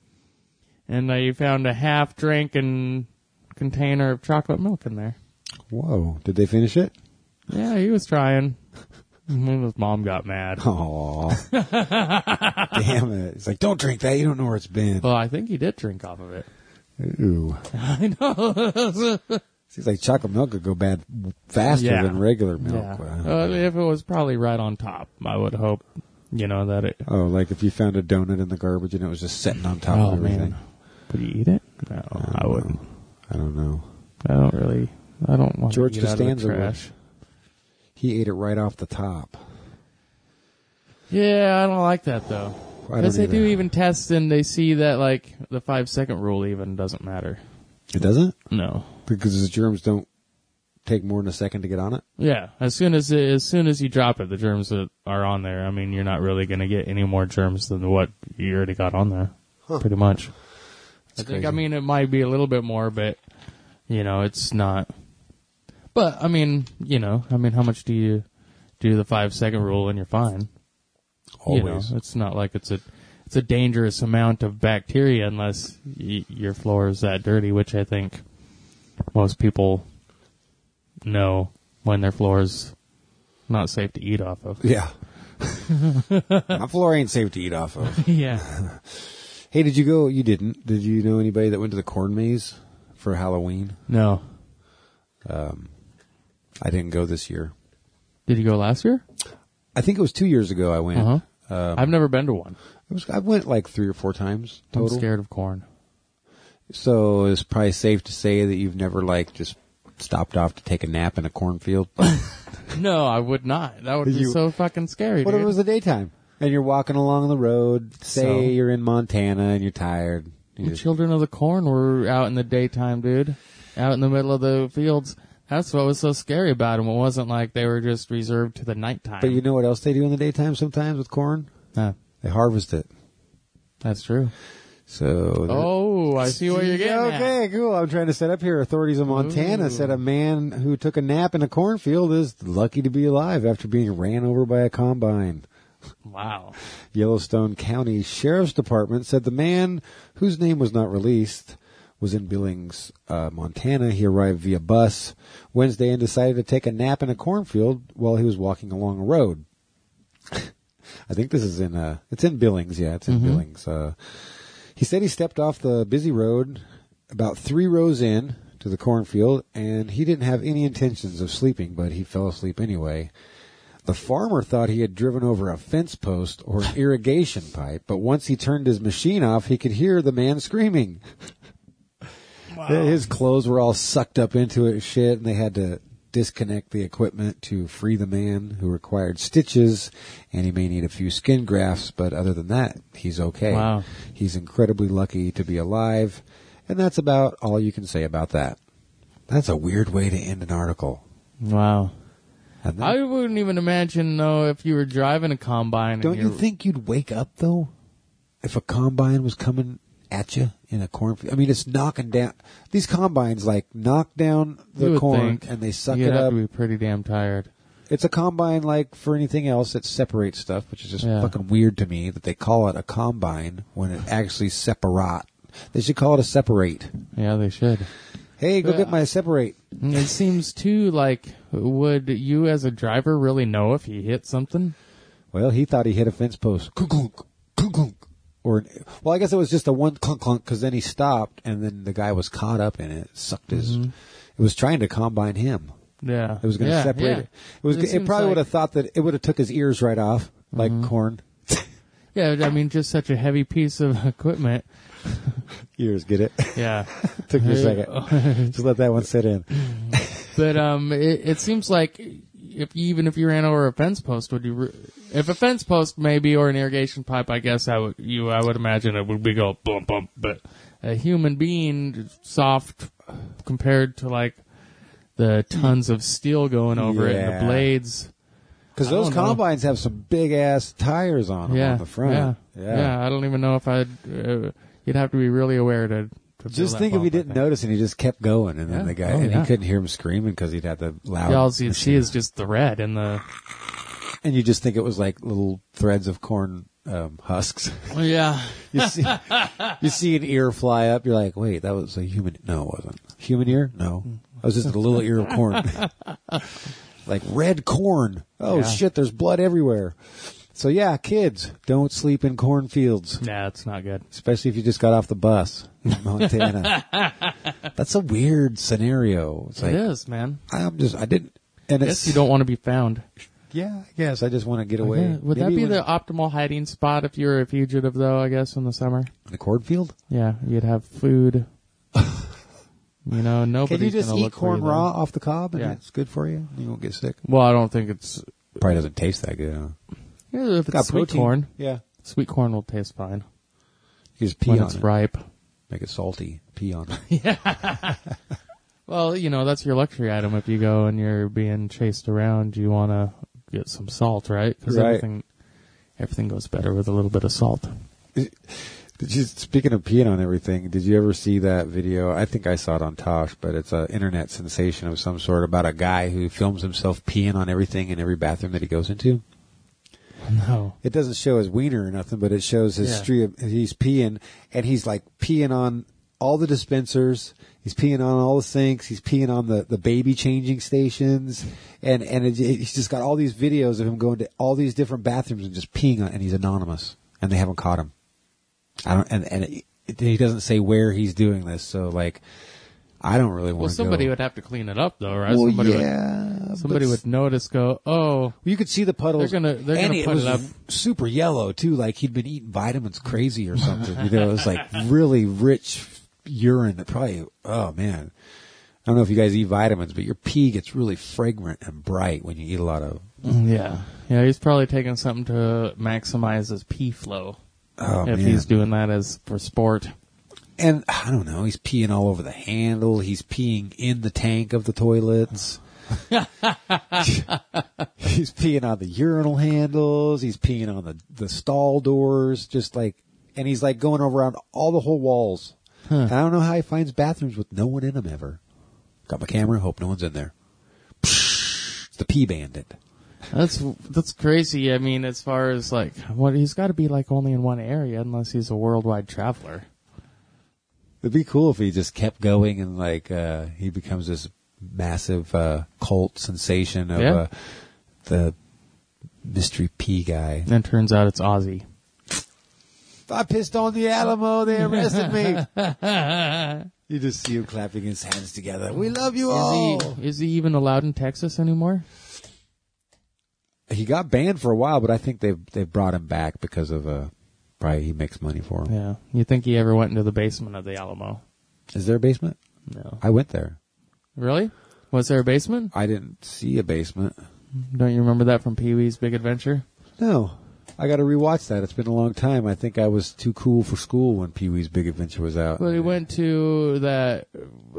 And he found a half-drinking container of chocolate milk in there. Whoa. Did they finish it? Yeah, he was trying. His mom got mad. Aw. Damn it. It's like, don't drink that. You don't know where it's been. Well, I think he did drink off of it. Ooh. I know. Seems like chocolate milk could go bad faster than regular milk. Yeah. If it was probably right on top, I would hope, that it... Oh, like if you found a donut in the garbage and it was just sitting on top of everything. Man. Would you eat it? No, I wouldn't. I don't know. I don't want George to eat Costanza out of the trash. He ate it right off the top. Yeah, I don't like that, though. Because they do even tests and they see that, like, the 5-second rule even doesn't matter. It doesn't? No. Because the germs don't take more than a second to get on it? Yeah. As soon as you drop it, the germs that are on there, I mean, you're not really going to get any more germs than what you already got on there. Pretty much. I mean, it might be a little bit more, but, it's not. But, I mean, how much do you do the 5-second rule and you're fine? Always. It's not like it's a dangerous amount of bacteria unless your floor is that dirty, which I think most people know when their floor is not safe to eat off of. Yeah. My floor ain't safe to eat off of. Yeah. Hey, did you go? You didn't. Did you know anybody that went to the corn maze for Halloween? No. I didn't go this year. Did you go last year? I think it was 2 years ago I went. I've never been to one. I went like 3 or 4 times total. I'm scared of corn. So it's probably safe to say that you've never just stopped off to take a nap in a cornfield. No, I would not. That would be so fucking scary. What if it was the daytime and you're walking along the road? Say you're in Montana and you're tired. The children of the corn were out in the daytime, dude. Out in the middle of the fields. That's what was so scary about them. It wasn't like they were just reserved to the nighttime. But you know what else they do in the daytime sometimes with corn? They harvest it. That's true. So. I see what you're getting at. Okay, cool. I'm trying to set up here. Authorities in Montana said a man who took a nap in a cornfield is lucky to be alive after being ran over by a combine. Wow. Yellowstone County Sheriff's Department said the man, whose name was not released, was in Billings, Montana. He arrived via bus Wednesday and decided to take a nap in a cornfield while he was walking along a road. I think this is it's in Billings. Yeah, it's in Billings. He said he stepped off the busy road about 3 rows in to the cornfield, and he didn't have any intentions of sleeping, but he fell asleep anyway. The farmer thought he had driven over a fence post or an irrigation pipe, but once he turned his machine off, he could hear the man screaming. Wow. His clothes were all sucked up into it and shit, and they had to disconnect the equipment to free the man who required stitches, and he may need a few skin grafts, but other than that, he's okay. Wow. He's incredibly lucky to be alive, and that's about all you can say about that. That's a weird way to end an article. Wow. And I wouldn't even imagine, though, if you were driving a combine. don't you think you'd wake up, though, if a combine was coming at you in a cornfield? I mean, it's knocking down. These combines, like, knock down You the would corn, think and they suck you'd it have up. to be pretty damn tired. It's a combine like for anything else that separates stuff, which is just Yeah. fucking weird to me that they call it a combine when it actually separate. They should call it a separate. Yeah, they should. Hey, go Yeah. get my separate. It seems, too, like, would you as a driver really know if you hit something? Well, he thought he hit a fence post. Clunk, clunk, clunk, clunk. Or, well, I guess it was just a one clunk, clunk, because then he stopped, and then the guy was caught up in it. Sucked his. It was trying to combine him. Yeah. It was going to separate it. It seems probably like- would have thought that it would have took his ears right off, like corn. Yeah, I mean, just such a heavy piece of equipment. Ears, get it? Yeah. Took you a second. Just let that one sit in. But it seems like even if you ran over a fence post, would you? If a fence post maybe or an irrigation pipe, I guess I would imagine it would be go bump bump. But a human being, soft compared to like the tons of steel going over it and Yeah. the blades. Because I those don't know. combines have some big ass tires on them Yeah, on the front. yeah. I don't even know if I'd. You'd have to be really aware to Just feel think that if he bump, I didn't think. notice and he just kept going, and then Yeah. the guy Oh, and yeah. he couldn't hear him screaming because he'd have the loud. Yeah, all you see machine. is just the red and the. And you just think it was like little threads of corn husks. Yeah. You see an ear fly up. You're like, wait, that was a human. No, it wasn't. Human ear? No, that was just a little ear of corn. Like red corn. Oh Yeah. shit! There's blood everywhere. So yeah, kids, don't sleep in cornfields. Nah, it's not good. Especially if you just got off the bus in Montana. That's a weird scenario. It's like, It is, man. I didn't, and I it's, guess you don't want to be found. yeah, I guess I just want to get away. Yeah. Would that Maybe be when- the optimal hiding spot if you were a fugitive, though, I guess, in the summer? the cornfield? Yeah, you'd have food. You know, nobody's Can you just gonna eat look for corn you raw there. off the cob and Yeah. it's good for you? You won't get sick? Well, I don't think it's... Probably doesn't taste that good, huh? Yeah, if Got it's sweet protein. corn. Yeah. Sweet corn will taste fine You just pee when on it's it. ripe. Make it salty. Pee on it. Well, you know, that's your luxury item. If you go and you're being chased around, you want to get some salt, right? Because Right. everything goes better with a little bit of salt. Speaking of peeing on everything, did you ever see that video? I think I saw it on Tosh, but it's an internet sensation of some sort about a guy who films himself peeing on everything in every bathroom that he goes into. No. It doesn't show his wiener or nothing, but it shows his Yeah. stream. He's peeing, and he's like peeing on all the dispensers. He's peeing on all the sinks. He's peeing on the baby changing stations, and he's just got all these videos of him going to all these different bathrooms and just peeing on. And he's anonymous, and they haven't caught him. He doesn't say where he's doing this. So like, I don't really want Well, to somebody go. would have to clean it up, though, right? Well, Somebody would notice. Go, oh, You could see the puddles. They're gonna and put was it up. super yellow too, like he'd been eating vitamins crazy or something. You know, it was like really rich urine that probably. Oh man, I don't know if you guys eat vitamins, but your pee gets really fragrant and bright when you eat a lot of. yeah, he's probably taking something to maximize his pee flow. Oh if man, he's doing that as for sport. and I don't know, he's peeing all over the handle. He's peeing in the tank of the toilets. He's peeing on the urinal handles. He's peeing on the stall doors. Just like, and he's like going around all the whole walls. And I don't know how he finds bathrooms with no one in them ever. Got my camera. Hope no one's in there. It's the pee bandit. That's crazy. I mean, as far as like, he's got to be like only in one area unless he's a worldwide traveler. It'd be cool if he just kept going and like he becomes this massive cult sensation of Yeah. the mystery pee guy. And turns out it's Ozzy. I pissed on the Alamo. They arrested me. You just see him clapping his hands together. We love you all. Is he even allowed in Texas anymore? He got banned for a while, but I think they've brought him back because of probably he makes money for him. Yeah. You think he ever went into the basement of the Alamo? Is there a basement? No. I went there. Really? Was there a basement? I didn't see a basement. Don't you remember that from Pee-wee's Big Adventure? No. I got to rewatch that. It's been a long time. I think I was too cool for school when Pee-wee's Big Adventure was out. Well, he went to that.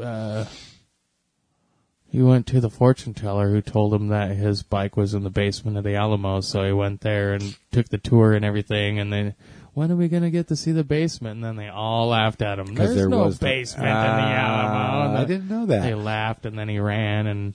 He went to the fortune teller who told him that his bike was in the basement of the Alamo. So he went there and took the tour and everything. And then, when are we going to get to see the basement? And then they all laughed at him. There's no basement in the Alamo. And I didn't know that. They laughed, and then he ran and.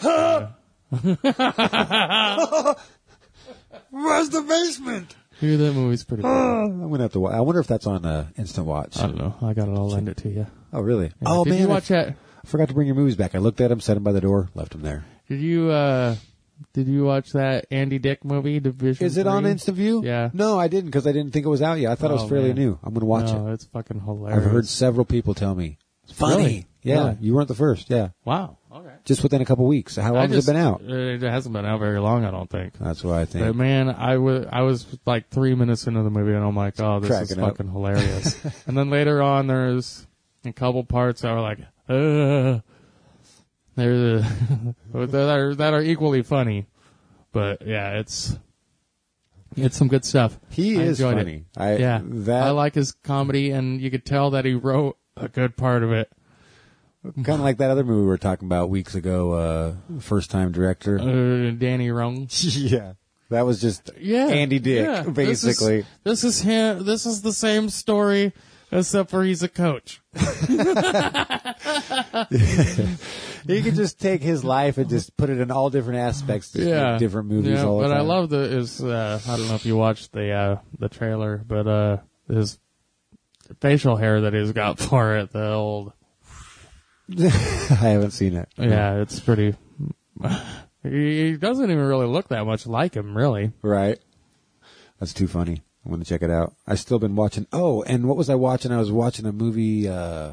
Where's the basement? Dude, that movie's pretty good. I'm gonna have to. I wonder if that's on Instant Watch. I don't know. I got it. I'll lend it to you. Oh, really? Yeah. Oh, Did man! you watch that? I forgot to bring your movies back. I looked at them, set them by the door, left them there. Did you watch that Andy Dick movie, Division? Is it 3? on Instant View? Yeah. No, I didn't because I didn't think it was out yet. I thought it was fairly man. new. I'm gonna watch No, it. it's fucking hilarious. I've heard several people tell me it's funny. Really? Yeah, Really? you weren't the first. Yeah, Wow. Okay. just within a couple weeks. How long has it been out? It hasn't been out very long, I don't think. That's what I think. But man, I was like 3 minutes into the movie, and I'm like, oh, this is Cracking up. fucking hilarious. And then later on, there's a couple parts that were like, that are equally funny. But yeah, it's some good stuff. He I is enjoyed funny. It. I like his comedy, and you could tell that he wrote a good part of it. Kind of like that other movie we were talking about weeks ago, First Time Director. Danny Rung. Yeah. That was just Yeah, Andy Dick, yeah. basically. This is him. This is the same story, except for he's a coach. He could just take his life and just put it in all different aspects, just make different movies all the but time. I love his. I don't know if you watched the trailer, but his facial hair that he's got for it. The old. I haven't seen it. Yeah, it's pretty. He doesn't even really look that much like him, really. Right. That's too funny. I'm going to check it out. I've still been watching. Oh, and what was I watching? I was watching a movie. Can't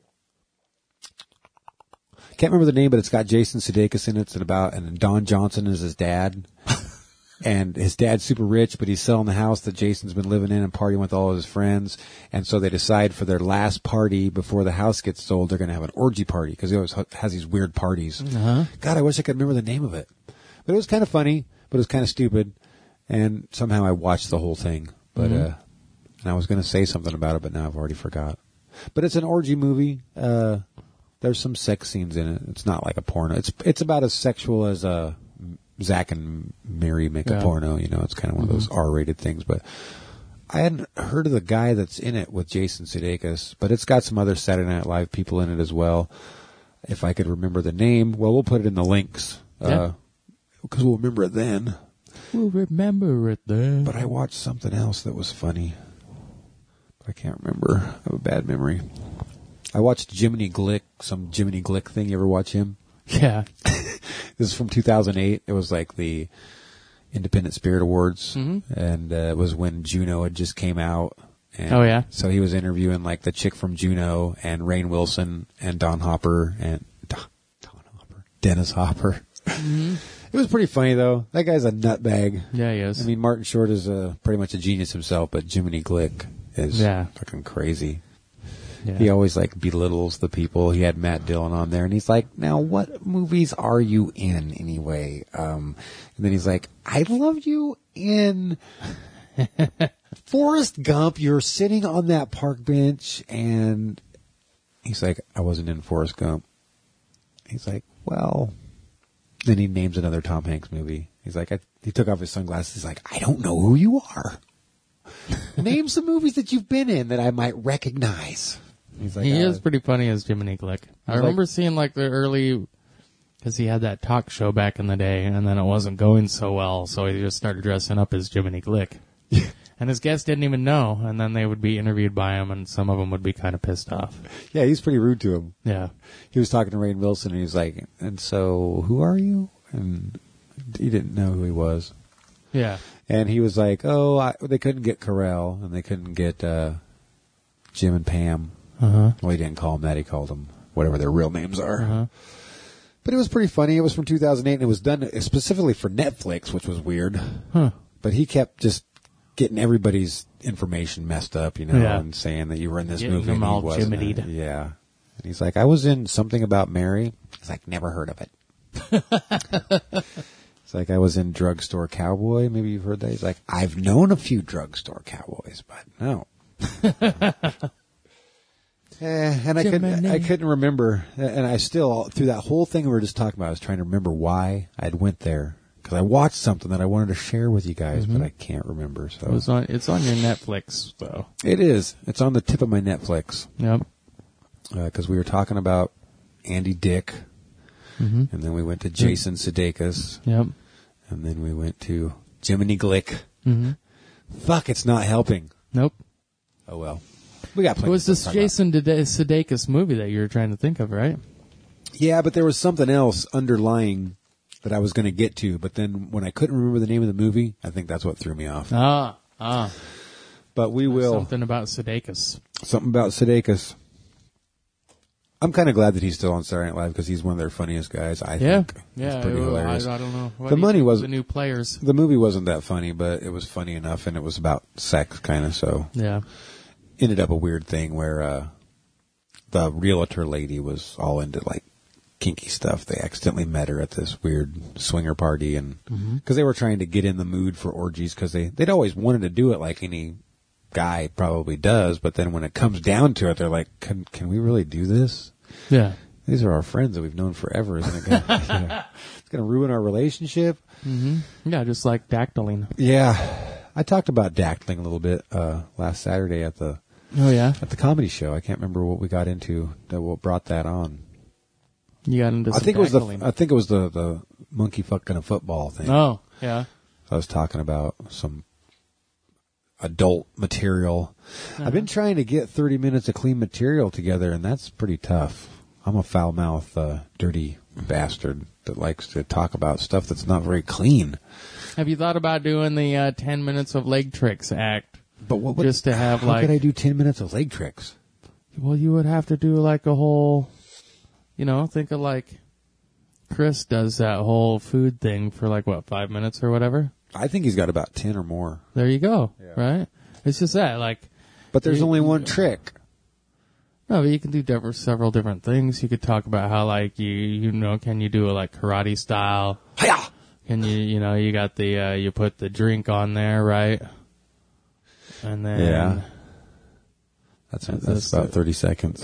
remember the name, but it's got Jason Sudeikis in it. And Don Johnson is his dad. And his dad's super rich, but he's selling the house that Jason's been living in and partying with all of his friends. And so they decide for their last party before the house gets sold, they're going to have an orgy party because he always has these weird parties. Uh-huh. God, I wish I could remember the name of it. But it was kind of funny, but it was kind of stupid. And somehow I watched the whole thing. But and I was going to say something about it, but now I've already forgot. But it's an orgy movie. There's some sex scenes in it. It's not like a porno. It's about as sexual as Zach and Mary make a porno. You know, it's kind of one of those R-rated things. But I hadn't heard of the guy that's in it with Jason Sudeikis. But it's got some other Saturday Night Live people in it as well. If I could remember the name, well, we'll put it in the links because we'll remember it then. We'll remember it then. But I watched something else that was funny. But I can't remember. I have a bad memory. I watched Jiminy Glick, some Jiminy Glick thing. You ever watch him? Yeah. This is from 2008. It was like the Independent Spirit Awards. And it was when Juno had just came out. And Oh, yeah? So he was interviewing like the chick from Juno and Rainn Wilson and Don Hopper and Dennis Hopper. It was pretty funny, though. That guy's a nutbag. Yeah, he is. I mean, Martin Short is pretty much a genius himself, but Jiminy Glick is fucking crazy. Yeah. He always like belittles the people. He had Matt Dillon on there, and he's like, "Now, what movies are you in anyway?" And then he's like, "I love you in Forrest Gump. You're sitting on that park bench," and he's like, "I wasn't in Forrest Gump." He's like, "Well." Then he names another Tom Hanks movie. He's like, he took off his sunglasses. He's like, "I don't know who you are. Name some movies that you've been in that I might recognize." He's like, he is pretty funny as Jiminy Glick. I remember seeing like the early, because he had that talk show back in the day, and then it wasn't going so well, so he just started dressing up as Jiminy Glick. And his guests didn't even know, and then they would be interviewed by him, and some of them would be kind of pissed off. Yeah, he's pretty rude to him. Yeah. He was talking to Rainn Wilson, and he's like, "And so, who are you?" And he didn't know who he was. Yeah. And he was like, they couldn't get Carell, and they couldn't get Jim and Pam. Uh-huh. Well, he didn't call them that. He called them whatever their real names are. Uh-huh. But it was pretty funny. It was from 2008, and it was done specifically for Netflix, which was weird. Huh. But he kept just getting everybody's information messed up, you know, and saying that you were in this Getting movie them and he all wasn't. Jiminied. Yeah. And he's like, I was in Something About Mary. He's like, never heard of it. It's like, I was in Drugstore Cowboy. Maybe you've heard that. He's like, I've known a few Drugstore Cowboys, but no. And I couldn't remember. And I still, through that whole thing we were just talking about, I was trying to remember why I'd went there. Because I watched something that I wanted to share with you guys, but I can't remember. So It's on your Netflix, though. It is. It's on the tip of my Netflix. Yep. Because we were talking about Andy Dick, and then we went to Jason Sudeikis, Yep. and then we went to Jiminy Glick. Fuck, it's not helping. Nope. Oh well, we got plenty. It was to this talk Jason Sudeikis movie that you were trying to think of, right? about. Yeah, but there was something else underlying that I was going to get to, but then when I couldn't remember the name of the movie, I think that's what threw me off. But we will. Something about Sudeikis. Something about Sudeikis. I'm kind of glad that he's still on Saturday Night Live because he's one of their funniest guys. I think. Yeah. It's pretty hilarious. I don't know. What The do you money think of was- the new players. The movie wasn't that funny, but it was funny enough, and it was about sex, kind of. So Yeah. ended up a weird thing where the realtor lady was all into like kinky stuff. They accidentally met her at this weird swinger party, and because they were trying to get in the mood for orgies, because they'd always wanted to do it like any guy probably does, but then when it comes down to it, they're like, can we really do this? Yeah. These are our friends that we've known forever. Isn't it gonna, it's going to ruin our relationship? Yeah, just like dactyling. Yeah. I talked about dactyling a little bit last Saturday at the Oh, yeah? at the comedy show. I can't remember what we got into what brought that on. You got into some I think it was dactyling. the monkey fucking a football thing. Oh, yeah. I was talking about some adult material. I've been trying to get 30 minutes of clean material together, and that's pretty tough. I'm a foul-mouthed, dirty bastard that likes to talk about stuff that's not very clean. Have you thought about doing the 10 minutes of leg tricks act? But what Just to have, how like- could I do 10 minutes of leg tricks? Well, you would have to do like a whole, think of like Chris does that whole food thing for like, 5 minutes or whatever? I think he's got about 10 or more. There you go, right? It's just that, like, But there's only one trick. no, but you can do several different things. You could talk about how, like, can you do it like karate style? Hiya! Can you got the, you put the drink on there, right? And then, Yeah. That's about 30 seconds.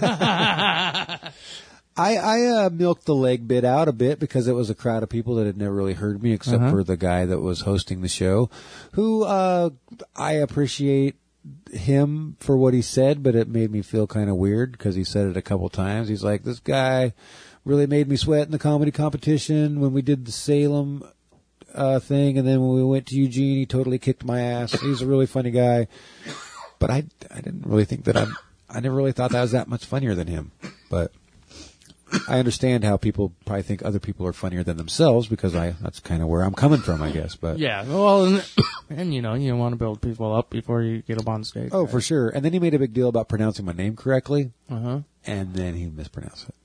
I milked the leg bit out a bit because it was a crowd of people that had never really heard me except for the guy that was hosting the show, who I appreciate him for what he said, but it made me feel kind of weird because he said it a couple times. He's like, this guy really made me sweat in the comedy competition when we did the Salem thing, and then when we went to Eugene, he totally kicked my ass. He's a really funny guy. But I didn't really think that I never really thought that I was that much funnier than him. But I understand how people probably think other people are funnier than themselves because that's kind of where I'm coming from, I guess. But yeah, well, and you want to build people up before you get up on stage. oh, for sure. And then he made a big deal about pronouncing my name correctly, Uh-huh. and then he mispronounced it.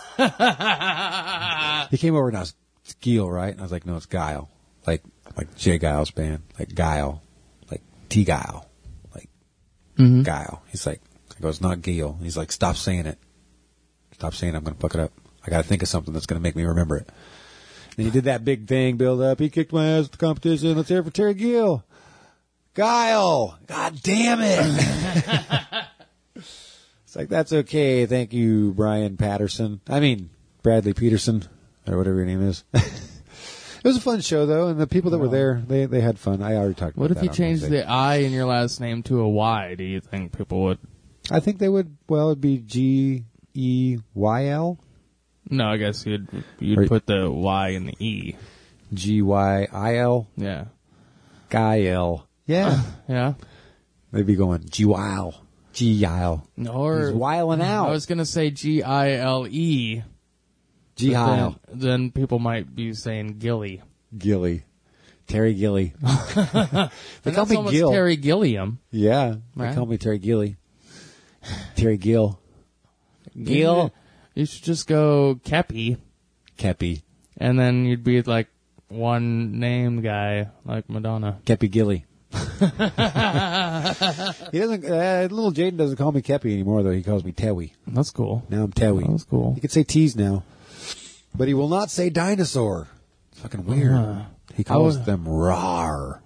He came over and I was, it's Guile, right? And I was like, no, it's Guile. Like Jay Giles band. Like Guile. Like T. Guile. Like Guile. He's like, I go, it's not Guile. He's like, stop saying it. Stop saying it. I'm going to fuck it up. I got to think of something that's going to make me remember it. And he did that big thing, build up. He kicked my ass at the competition. Let's hear it for Terry Gill. Guile. God damn it. It's like, that's okay. Thank you, Brian Patterson. Bradley Peterson, or whatever your name is. It was a fun show, though, and the people that were there, they had fun. I already talked about What that. if you on changed Wednesday. the I in your last name to a Y? Do you think people would? I think they would, well, it'd be G-E-Y-L? No, I guess you'd Right. put the Y in the E. G-Y-I-L? Yeah. Guy-L. Yeah. Yeah. They'd be going, G-Wile. G-Ile. Or He's wiling out. I was gonna say G-I-L-E. G-Ile. Then people might be saying Gilly. Gilly. Terry Gilly. They And call that's me almost Gil. Terry Gilliam. Yeah. They Right. call me Terry Gilly. Terry Gill. Gil. You should just go Kepi, Kepi. and then you'd be like one name guy, like Madonna. Kepi Gilly. He doesn't. Little Jaden doesn't call me Kepi anymore, though. He calls me Tewi. That's cool. Now I'm Tewi. That's cool. He can say tease now, but he will not say dinosaur. It's fucking weird. He calls them rar.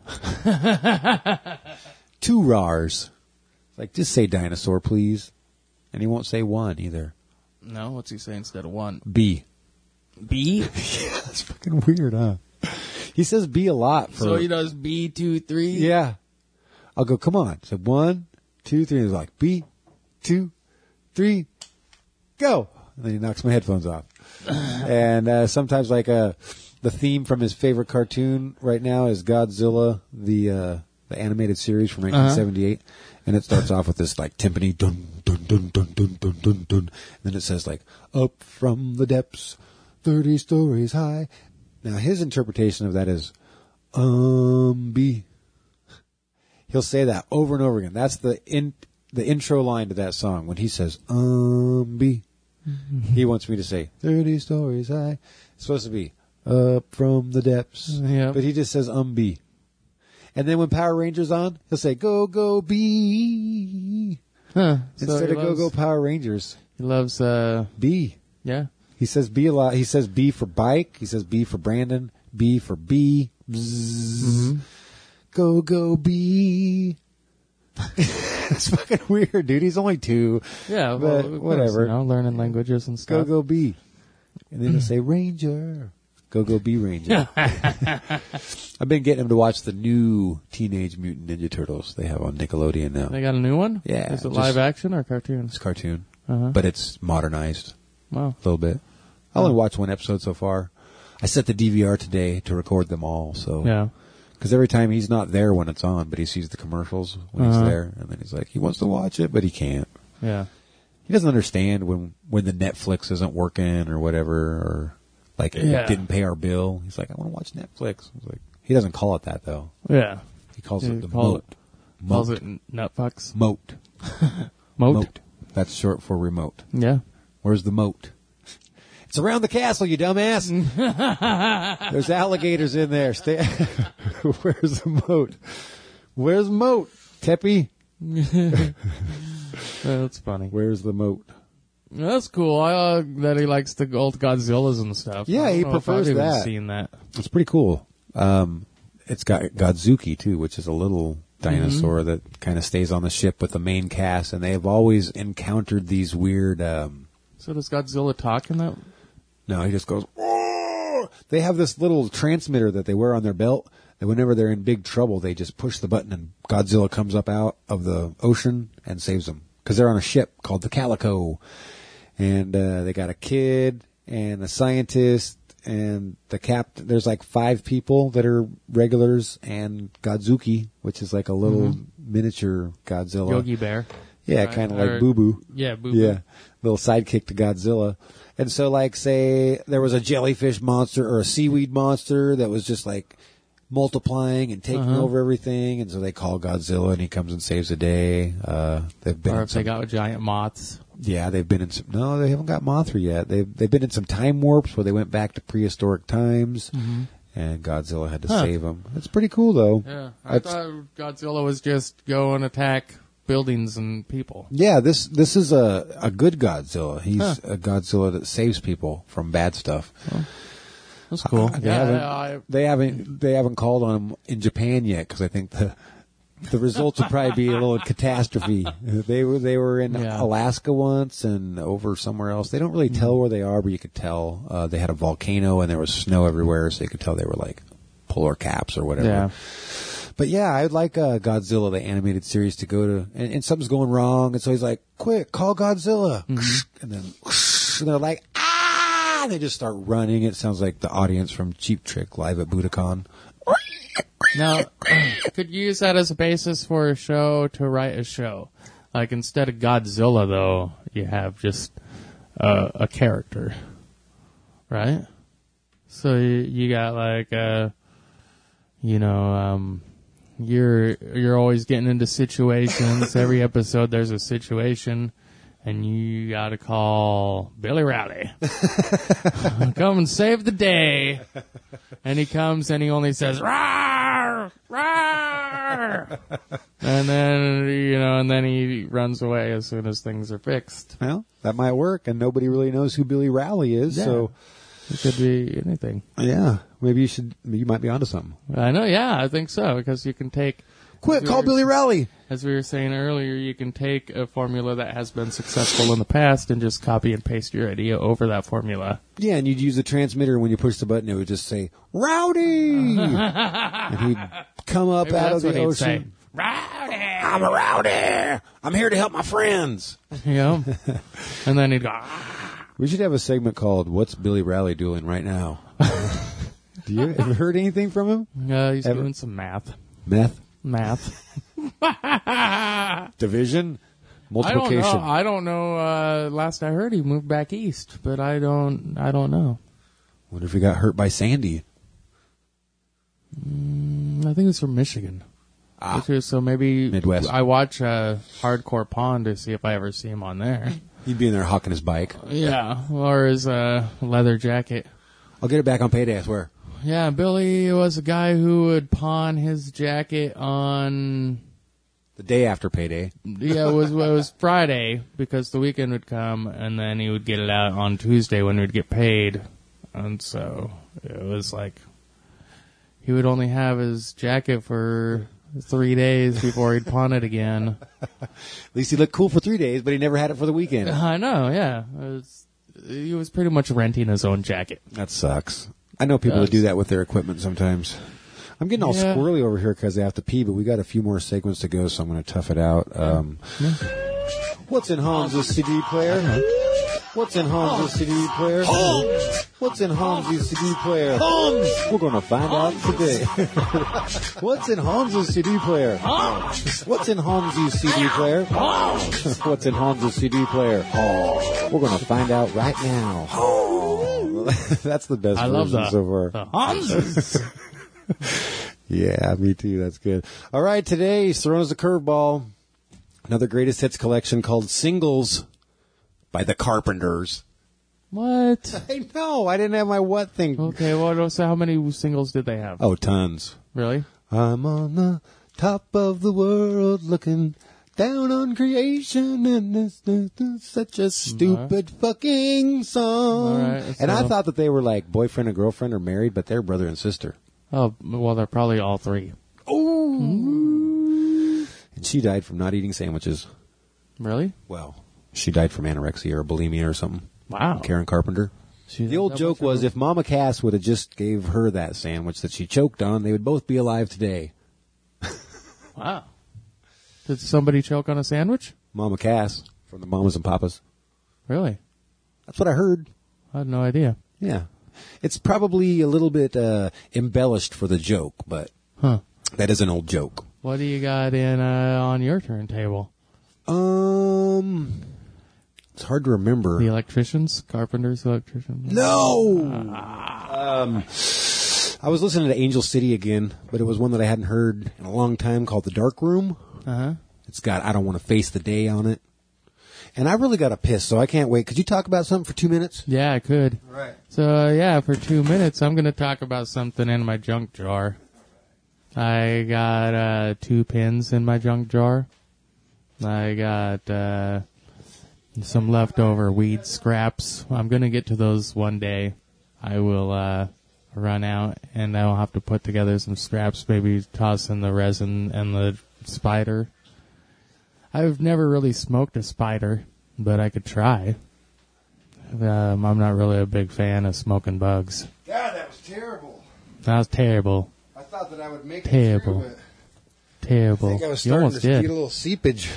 2 rars. Like, just say dinosaur, please. And he won't say 1 either. No, what's he say instead of 1? B. B? Yeah, that's fucking weird, huh? He says B a lot. So he does B, 2, 3? Yeah. I'll go, come on. So 1, 2, 3. He's like, B, 2, 3, go. And then he knocks my headphones off. And sometimes, like, the theme from his favorite cartoon right now is Godzilla, the animated series from 1978. And it starts off with this, like, timpani, dun, dun, dun, dun, dun, dun, dun, dun. And then it says, like, up from the depths, 30 stories high. Now, his interpretation of that is, B. He'll say that over and over again. That's the intro line to that song. When he says, B, he wants me to say, 30 stories high. It's supposed to be, up from the depths. Yep. But he just says, B. And then when Power Rangers on, he'll say, go, go, B. Huh. Instead of go, go, Power Rangers. He loves, B. yeah. He says B a lot. He says B for bike. He says B for Brandon. B for B. Bzzz. Go, go, B. It's fucking weird, dude. He's only 2. Yeah, But well, of course, whatever. you know, learning languages and Go, stuff. go, B. And then he'll say Ranger. Go, go, B Ranger. I've been getting him to watch the new Teenage Mutant Ninja Turtles they have on Nickelodeon now. They got a new one? Yeah, Is it just- live action or cartoon? It's a cartoon, Uh-huh. but it's modernized Wow. a little bit. I only watched 1 episode so far. I set the DVR today to record them all, so... Yeah. Because every time he's not there when it's on, but he sees the commercials when he's there, and then he's like, he wants to watch it, but he can't. Yeah. He doesn't understand when the Netflix isn't working or whatever, or like Yeah. it didn't pay our bill. He's like, I want to watch Netflix. I was like, he doesn't call it that though. Yeah. He calls Yeah, it the call moat. Calls it nutfucks. Moat. Moat? That's short for remote. Yeah. Where's the moat? It's around the castle, you dumbass. There's alligators in there. Stay. Where's the moat? Where's moat? Teppy? That's funny. Where's the moat? That's cool. That he likes the old Godzillas and stuff. Yeah, I don't he know if prefers I've even that. seen that. It's pretty cool. It's got Godzuki too, which is a little dinosaur that kind of stays on the ship with the main cast, and they have always encountered these weird. So does Godzilla talk in that? No, he just goes. "Roar!" They have this little transmitter that they wear on their belt. That whenever they're in big trouble, they just push the button, and Godzilla comes up out of the ocean and saves them because they're on a ship called the Calico, and they got a kid and a scientist. And the captain, there's like 5 people that are regulars, and Godzuki, which is like a little miniature Godzilla. Yogi Bear. Yeah, Right, kind of or- like Boo Boo. Yeah, Boo Boo. Yeah, little sidekick to Godzilla. And so, like, say there was a jellyfish monster or a seaweed monster that was just like multiplying and taking over everything, and so they call Godzilla, and he comes and saves the day. They've been Or in if they some, got giant moths. yeah, they've been in some. No, they haven't got Mothra yet. They've been in some time warps where they went back to prehistoric times, and Godzilla had to save them. It's pretty cool though. Yeah, I It's- thought Godzilla was just go and attack buildings and people. Yeah, this is a good Godzilla. He's a Godzilla that saves people from bad stuff. That's cool. They haven't called on him in Japan yet because I think the results would probably be a little catastrophe. They were in Yeah. Alaska once and over somewhere else. They don't really tell where they are, but you could tell they had a volcano and there was snow everywhere, so you could tell they were like polar caps or whatever. Yeah. But yeah, I'd like Godzilla, the animated series, to go to, and something's going wrong, and so he's like, quick, call Godzilla. And then and they're like, ah! They just start running. It sounds like the audience from Cheap Trick live at Budokan. Now, could you use that as a basis for a show to write a show? Like instead of Godzilla, though, you have just a character, right? So you got like you're always getting into situations. Every episode there's a situation, and you got to call Billy Riley. Come and save the day. And he comes and he only says, "Rawr! Rawr!" And then, and then he runs away as soon as things are fixed. Well, that might work, and nobody really knows who Billy Rowley is, Yeah. so... It could be anything. Yeah, maybe you might be onto something. I know, yeah, I think so, because you can take... Quick, call Billy Rowley! As we were saying earlier, you can take a formula that has been successful in the past and just copy and paste your idea over that formula. Yeah, and you'd use the transmitter, when you push the button, it would just say, Rowdy! And he'd come up Maybe out of that's what the he'd ocean. say. Rowdy! I'm a rowdy! I'm here to help my friends! And then he'd go, We should have a segment called "What's Billy Rowley Doing Right Now?" Have you heard anything from him? he's Ever? doing some math. Math, division, multiplication. I don't know. Last I heard, he moved back east, but I don't know. What if he got hurt by Sandy? I think it's from Michigan. So maybe Midwest. I watch Hardcore Pond to see if I ever see him on there. He'd be in there hawking his bike. Yeah, or his leather jacket. I'll get it back on payday, I swear. Yeah, Billy was a guy who would pawn his jacket on... The day after payday. Yeah, it was Friday, because the weekend would come, and then he would get it out on Tuesday when we'd get paid. And so it was like... He would only have his jacket for 3 days before he'd pawn it again. At least he looked cool for 3 days, but he never had it for the weekend. I know, yeah. He was pretty much renting his own jacket. That sucks. I know people that do that with their equipment sometimes. I'm getting all squirrely over here because I have to pee, but we got a few more segments to go, so I'm going to tough it out. What's in Hans' CD player? What's in Hans' CD player? What's in Hans' CD player? We're going to find out today. What's in Hans' CD player? What's in Hans' CD player? What's in Hans' CD player? We're going to find out right now. That's the best version so far. Hans! Yeah, me too. That's good. All right, today he's thrown us a curveball. Another greatest hits collection called Singles by the Carpenters. What? I know. I didn't have my what thing. Okay, well, so how many singles did they have? Oh, tons. Really? I'm on the top of the world looking down on creation, and this such a stupid fucking song. All right, and I thought that they were like boyfriend and girlfriend or married, but they're brother and sister. Oh, well, they're probably all three. Oh. And she died from not eating sandwiches. Really? Well, she died from anorexia or bulimia or something. Wow. Karen Carpenter. The old joke was if Mama Cass would have just gave her that sandwich that she choked on, they would both be alive today. Wow. Did somebody choke on a sandwich? Mama Cass from the Mamas and Papas. Really? That's what I heard. I had no idea. Yeah. It's probably a little bit embellished for the joke, but that is an old joke. What do you got in on your turntable? It's hard to remember. The electricians? Carpenters, electricians? No! I was listening to Angel City again, but it was one that I hadn't heard in a long time called The Dark Room. Uh-huh. It's got I Don't Want to Face the Day on it. And I really got a piss, so I can't wait. Could you talk about something for 2 minutes? Yeah, I could. All right. So, for 2 minutes, I'm going to talk about something in my junk jar. I got 2 pins in my junk jar. I got some leftover weed scraps. I'm going to get to those one day. I will run out, and I'll have to put together some scraps, maybe toss in the resin and the spider. I've never really smoked a spider, but I could try. I'm not really a big fan of smoking bugs. God, that was terrible. That was terrible. I thought that I would make Terrible. it through, Terrible. I think I was You starting almost to did. get a little seepage.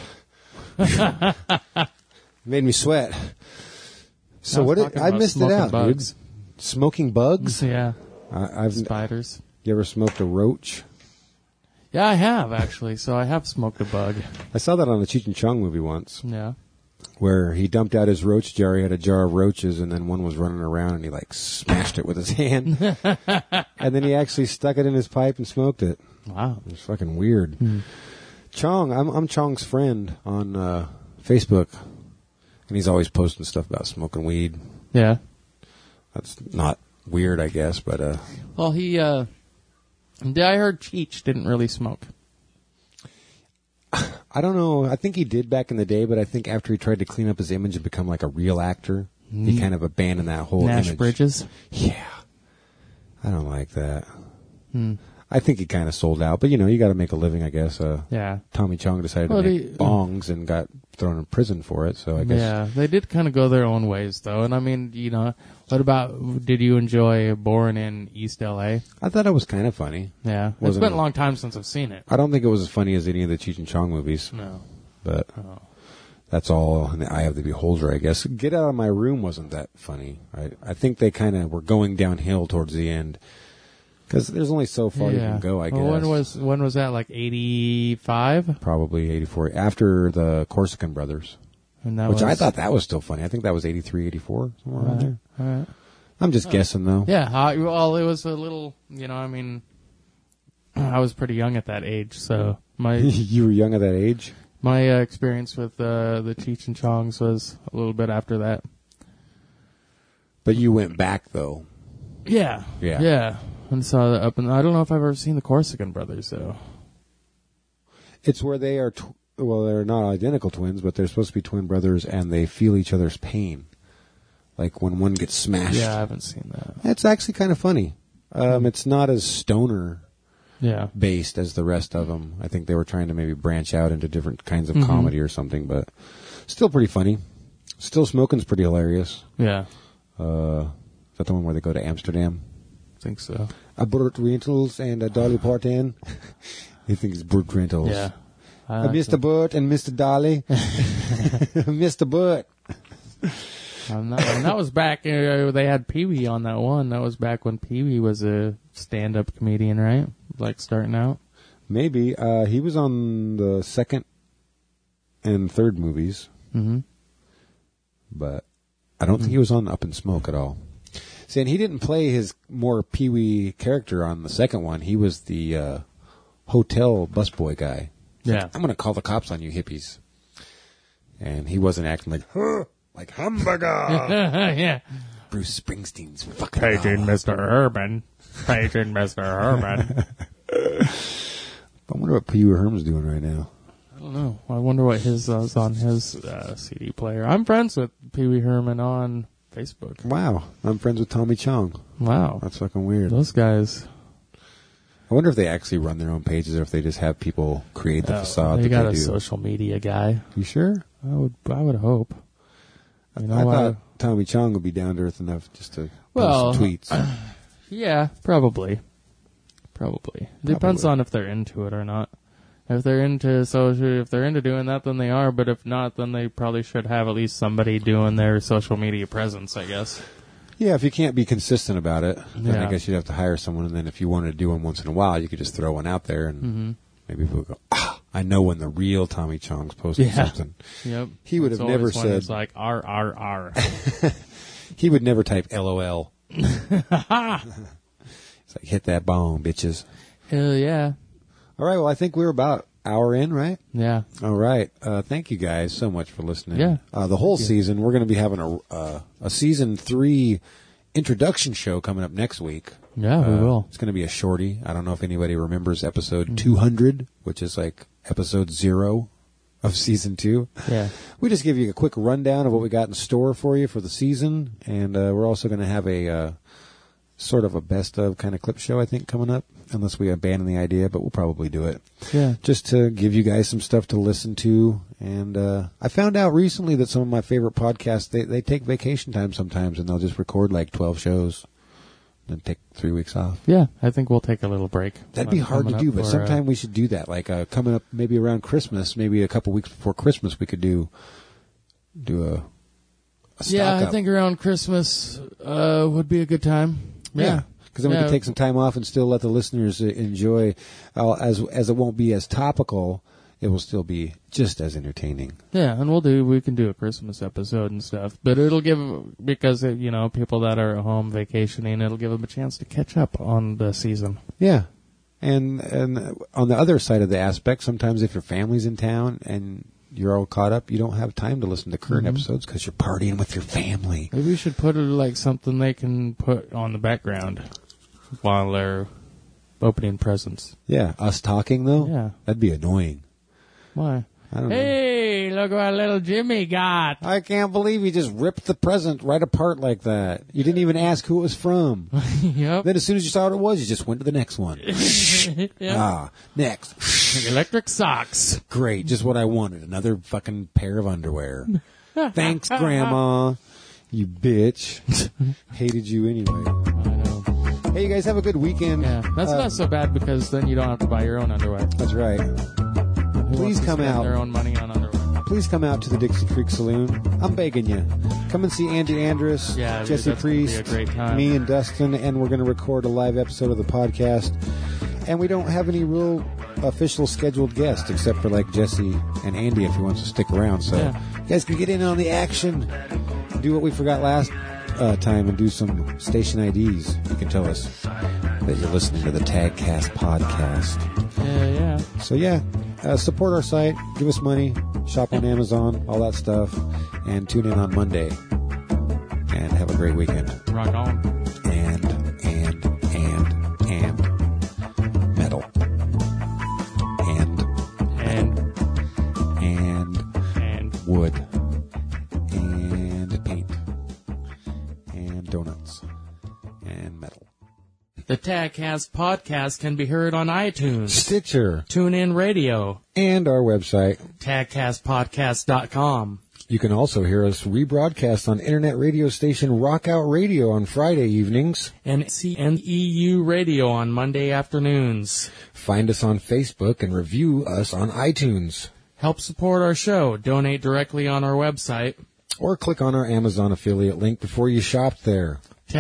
Made me sweat. So I was talking I about missed it smoking out, bugs. dude. Smoking bugs? Yeah, I've spiders. You ever smoked a roach? Yeah, I have, actually. So I have smoked a bug. I saw that on the Cheech and Chong movie once, Yeah. where he dumped out his roach jar. He had a jar of roaches, and then one was running around, and he like smashed it with his hand, and then he actually stuck it in his pipe and smoked it. Wow. It was fucking weird. Chong, I'm Chong's friend on Facebook, and he's always posting stuff about smoking weed. Yeah. That's not weird, I guess. But Well, I heard Cheech didn't really smoke. I don't know. I think he did back in the day, but I think after he tried to clean up his image and become like a real actor, he kind of abandoned that whole Nash image. Bridges. Yeah. I don't like that. I think he kind of sold out, but you got to make a living, I guess. Yeah. Tommy Chong decided Well, to make bongs and got thrown in prison for it, so I guess. Yeah, they did kind of go their own ways, though. And I mean, what about, did you enjoy Born in East L.A.? I thought it was kind of funny. Yeah. It's Wasn't been it? a long time since I've seen it. I don't think it was as funny as any of the Cheech and Chong movies, No. but that's all in the eye of the beholder, I guess. Get Out of My Room wasn't that funny. I think they kind of were going downhill towards the end. Because there's only so far you can go, I guess. Well, when was that? Like 85? Probably 84. After the Corsican Brothers. And that Which I was- thought that was still funny. I think that was 83, 84, somewhere around there. All right. I'm just guessing, though. Yeah. Well, it was a little. I mean, I was pretty young at that age, so my You were young at that age? my experience with the Cheech and Chongs was a little bit after that. But you went back, though. Yeah. Yeah. Yeah. And saw that up, and I don't know if I've ever seen the Corsican Brothers, though. It's where they are, they're not identical twins, but they're supposed to be twin brothers, and they feel each other's pain. Like when one gets smashed. Yeah, I haven't seen that. It's actually kind of funny. It's not as stoner Yeah. based as the rest of them. I think they were trying to maybe branch out into different kinds of comedy or something, but still pretty funny. Still Smoking's pretty hilarious. Yeah. Is that the one where they go to Amsterdam? I think so. Burt Reynolds and Dolly Parton. He thinks Burt Reynolds. Yeah. Mr. Burt and Mr. Dolly. Mr. Burt. And that was back, they had Pee-wee on that one. That was back when Pee-wee was a stand-up comedian, right? Like starting out. Maybe. He was on the second and third movies. Mm-hmm. But I don't think he was on Up in Smoke at all. See, and he didn't play his more Pee-wee character on the second one. He was the hotel busboy guy. Yeah. I'm going to call the cops on you hippies. And he wasn't acting like, huh, like hamburger. Yeah. Bruce Springsteen's fucking Paging Mr. Herman. Paging Mr. Herman. I wonder what Pee-wee Herman's doing right now. I don't know. I wonder what his is on his CD player. I'm friends with Pee-wee Herman on Facebook. Wow. I'm friends with Tommy Chong. Wow. That's fucking weird. Those guys. I wonder if they actually run their own pages or if they just have people create the facade They that got they a do. social media guy. You sure? I would hope. You know, I thought Tommy Chong would be down to earth enough just to post some tweets. Yeah, probably. Depends on if they're into it or not. If they're into if they're into doing that, then they are. But if not, then they probably should have at least somebody doing their social media presence, I guess. Yeah, if you can't be consistent about it, then Yeah. I guess you'd have to hire someone. And then if you wanted to do one once in a while, you could just throw one out there, and maybe people go, I know when the real Tommy Chong's posting Yeah. something. Yep. He would It's have never always when said. it's like R. He would never type LOL. It's like, hit that bomb, bitches. Hell yeah. All right, well, I think we're about hour in, right? Yeah. All right. Thank you guys so much for listening. Yeah. The whole season, we're going to be having a season 3 introduction show coming up next week. Yeah, we will. It's going to be a shorty. I don't know if anybody remembers episode 200, which is like episode 0 of season 2. Yeah. We just give you a quick rundown of what we got in store for you for the season, and we're also going to have a sort of a best of kind of clip show, I think, coming up, unless we abandon the idea, but we'll probably do it. Yeah. Just to give you guys some stuff to listen to. And I found out recently that some of my favorite podcasts, they take vacation time sometimes, and they'll just record like 12 shows and take 3 weeks off. Yeah, I think we'll take a little break. That'd be hard to Coming do, up but for, sometime we should do that. Like coming up maybe around Christmas, maybe a couple weeks before Christmas, we could do a stock Yeah, I up. think around Christmas would be a good time. Yeah. Because then we can take some time off and still let the listeners enjoy, as it won't be as topical, it will still be just as entertaining. Yeah, and we can do a Christmas episode and stuff. But it'll give, because, people that are at home vacationing, it'll give them a chance to catch up on the season. Yeah. And on the other side of the aspect, sometimes if your family's in town and you're all caught up. You don't have time to listen to current episodes because you're partying with your family. Maybe we should put it like something they can put on the background while they're opening presents. Yeah, us talking, though? Yeah. That'd be annoying. Why? I don't know. Hey, look what little Jimmy got. I can't believe you just ripped the present right apart like that. You didn't even ask who it was from. Yep. Then as soon as you saw what it was, you just went to the next one. Yep. Next. Electric socks. Great, just what I wanted. Another fucking pair of underwear. Thanks, Grandma. You bitch. Hated you anyway. I know. Hey, you guys have a good weekend. Yeah, that's not so bad because then you don't have to buy your own underwear. That's right. Who Please wants to come spend out. their own money on underwear. Please come out to the Dixie Creek Saloon. I'm begging you. Come and see Andy Andrus, Yeah, dude, Jesse that's gonna be Priest, a great time. me and Dustin, and we're going to record a live episode of the podcast. And we don't have any real official scheduled guests except for like Jesse and Andy if he wants to stick around. So Yeah. you guys can get in on the action. Do what we forgot last time and do some station IDs. You can tell us that you're listening to the Tagcast podcast. Yeah. So yeah, support our site, give us money, shop on Amazon, all that stuff, and tune in on Monday. And have a great weekend. Rock on. And metal. And wood. And paint. And donuts. And metal. The Tagcast podcast can be heard on iTunes, Stitcher. TuneIn Radio, And our website. tagcastpodcast.com. You can also hear us rebroadcast on internet radio station Rockout Radio on Friday evenings. and CNEU Radio on Monday afternoons. Find us on Facebook and review us on iTunes. Help support our show. Donate directly on our website, Or click on our Amazon affiliate link before you shop there.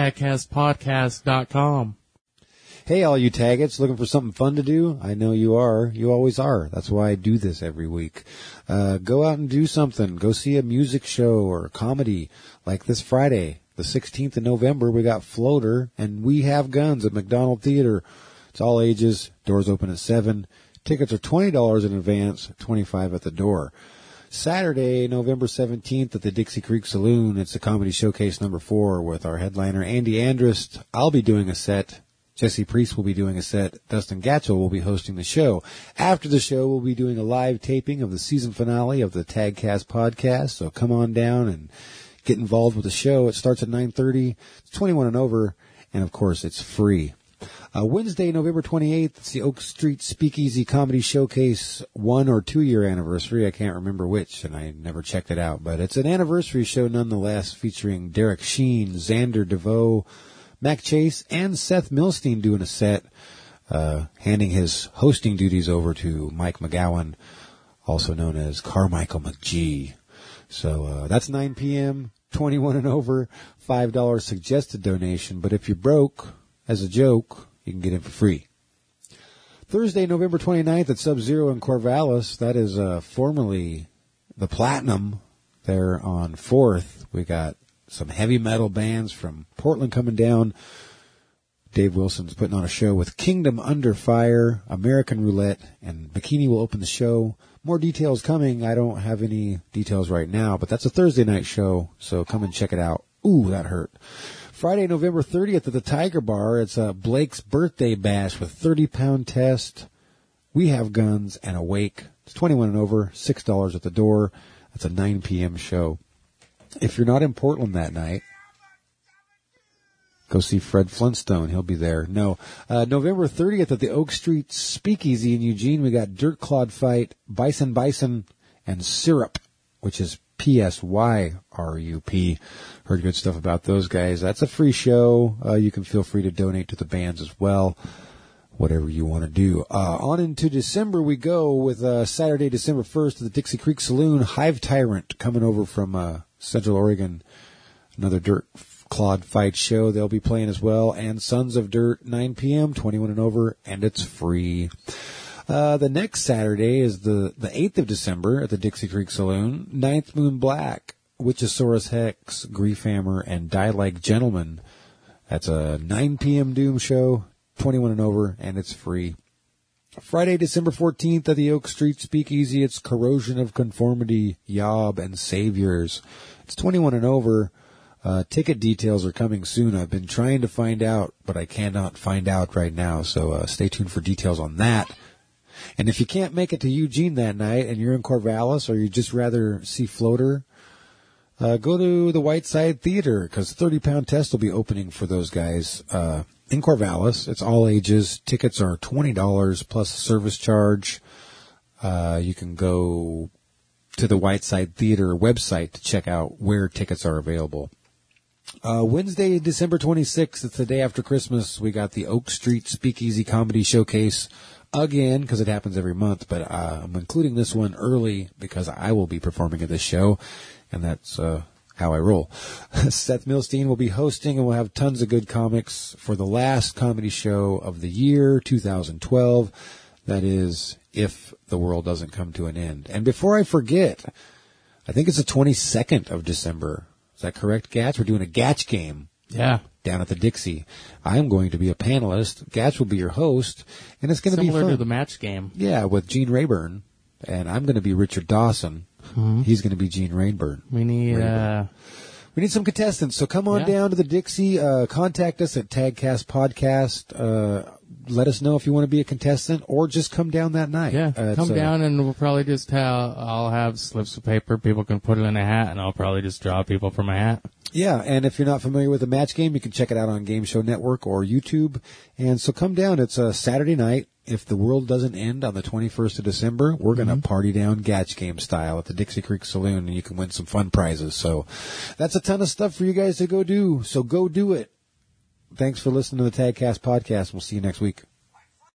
tagcastpodcast.com. Hey, all you taggets, looking for something fun to do? I know you are. You always are. That's why I do this every week. Go out and do something. Go see a music show or a comedy. Like this Friday, the 16th of November, we got Floater and We Have Guns at McDonald Theater. It's all ages. Doors open at 7. Tickets are $20 in advance, $25 at the door. Saturday, November 17th at the Dixie Creek Saloon. It's the Comedy Showcase number 4 with our headliner, Andy Andrus. I'll be doing a set. Jesse Priest will be doing a set. Dustin Gatchell will be hosting the show. After the show, we'll be doing a live taping of the season finale of the Tagcast podcast. So come on down and get involved with the show. It starts at 9:30. It's 21 and over. And of course, it's free. Wednesday, November 28th, it's the Oak Street Speakeasy Comedy Showcase 1 or 2 year anniversary. I can't remember which, and I never checked it out. But it's an anniversary show nonetheless, featuring Derek Sheen, Xander DeVoe, Mac Chase, and Seth Milstein doing a set, handing his hosting duties over to Mike McGowan, also known as Carmichael McGee. So that's 9 p.m., 21 and over, $5 suggested donation. But if you're broke, as a joke, you can get in for free. Thursday, November 29th at Sub-Zero in Corvallis. That is formerly the Platinum there on 4th. We got some heavy metal bands from Portland coming down. Dave Wilson's putting on a show with Kingdom Under Fire, American Roulette, and Bikini will open the show. More details coming. I don't have any details right now, but that's a Thursday night show, so come and check it out. Ooh, that hurt. Friday, November 30th at the Tiger Bar. It's Blake's birthday bash with 30-pound test. We Have Guns and a wake. It's 21 and over, $6 at the door. That's a 9 p.m. show. If you're not in Portland that night, go see Fred Flintstone. He'll be there. No. November 30th at the Oak Street Speakeasy in Eugene, we got Dirt Clod Fight, Bison, and Syrup, which is PSYRUP. Heard good stuff about those guys. That's a free show. You can feel free to donate to the bands as well. Whatever you want to do. On into December we go with Saturday, December 1st at the Dixie Creek Saloon. Hive Tyrant coming over from Central Oregon. Another Dirt Clod Fight show. They'll be playing as well. And Sons of Dirt, 9 p.m., 21 and over, and it's free. The next Saturday is the 8th of December at the Dixie Creek Saloon. Ninth Moon Black, Witchosaurus Hex, Griefhammer, and Die Like Gentlemen. That's a 9 p.m. Doom show, 21 and over, and it's free. Friday, December 14th at the Oak Street Speakeasy, it's Corrosion of Conformity, Yob, and Saviors. It's 21 and over. Ticket details are coming soon. I've been trying to find out, but I cannot find out right now, so stay tuned for details on that. And if you can't make it to Eugene that night and you're in Corvallis or you'd just rather see Floater, go to the Whiteside Theater because 30 Pound Test will be opening for those guys in Corvallis. It's all ages. Tickets are $20 plus service charge. You can go to the Whiteside Theater website to check out where tickets are available. Wednesday, December 26th, it's the day after Christmas. We got the Oak Street Speakeasy Comedy Showcase again because it happens every month, but I'm including this one early because I will be performing at this show, and that's how I roll. Seth Milstein will be hosting, and we'll have tons of good comics for the last comedy show of the year, 2012. That is, if the world doesn't come to an end. And before I forget, I think it's the 22nd of December. Is that correct, Gatch? We're doing a Gatch game. Yeah. Down at the Dixie. I'm going to be a panelist. Gatch will be your host, and it's going to be fun. Similar to the match game. Yeah, with Gene Rayburn, and I'm going to be Richard Dawson. Mm-hmm. He's going to be Gene Rayburn. We need some contestants, so come on down to the Dixie. Contact us at Tagcast Podcast. Let us know if you want to be a contestant, or just come down that night. Yeah, come down, and we'll probably just I'll have slips of paper. People can put it in a hat, and I'll probably just draw people from a hat. Yeah, and if you're not familiar with the match game, you can check it out on Game Show Network or YouTube. And so come down. It's a Saturday night. If the world doesn't end on the 21st of December, we're going to party down Gatch game style at the Dixie Creek Saloon, and you can win some fun prizes. So that's a ton of stuff for you guys to go do. So go do it. Thanks for listening to the Tagcast Podcast. We'll see you next week.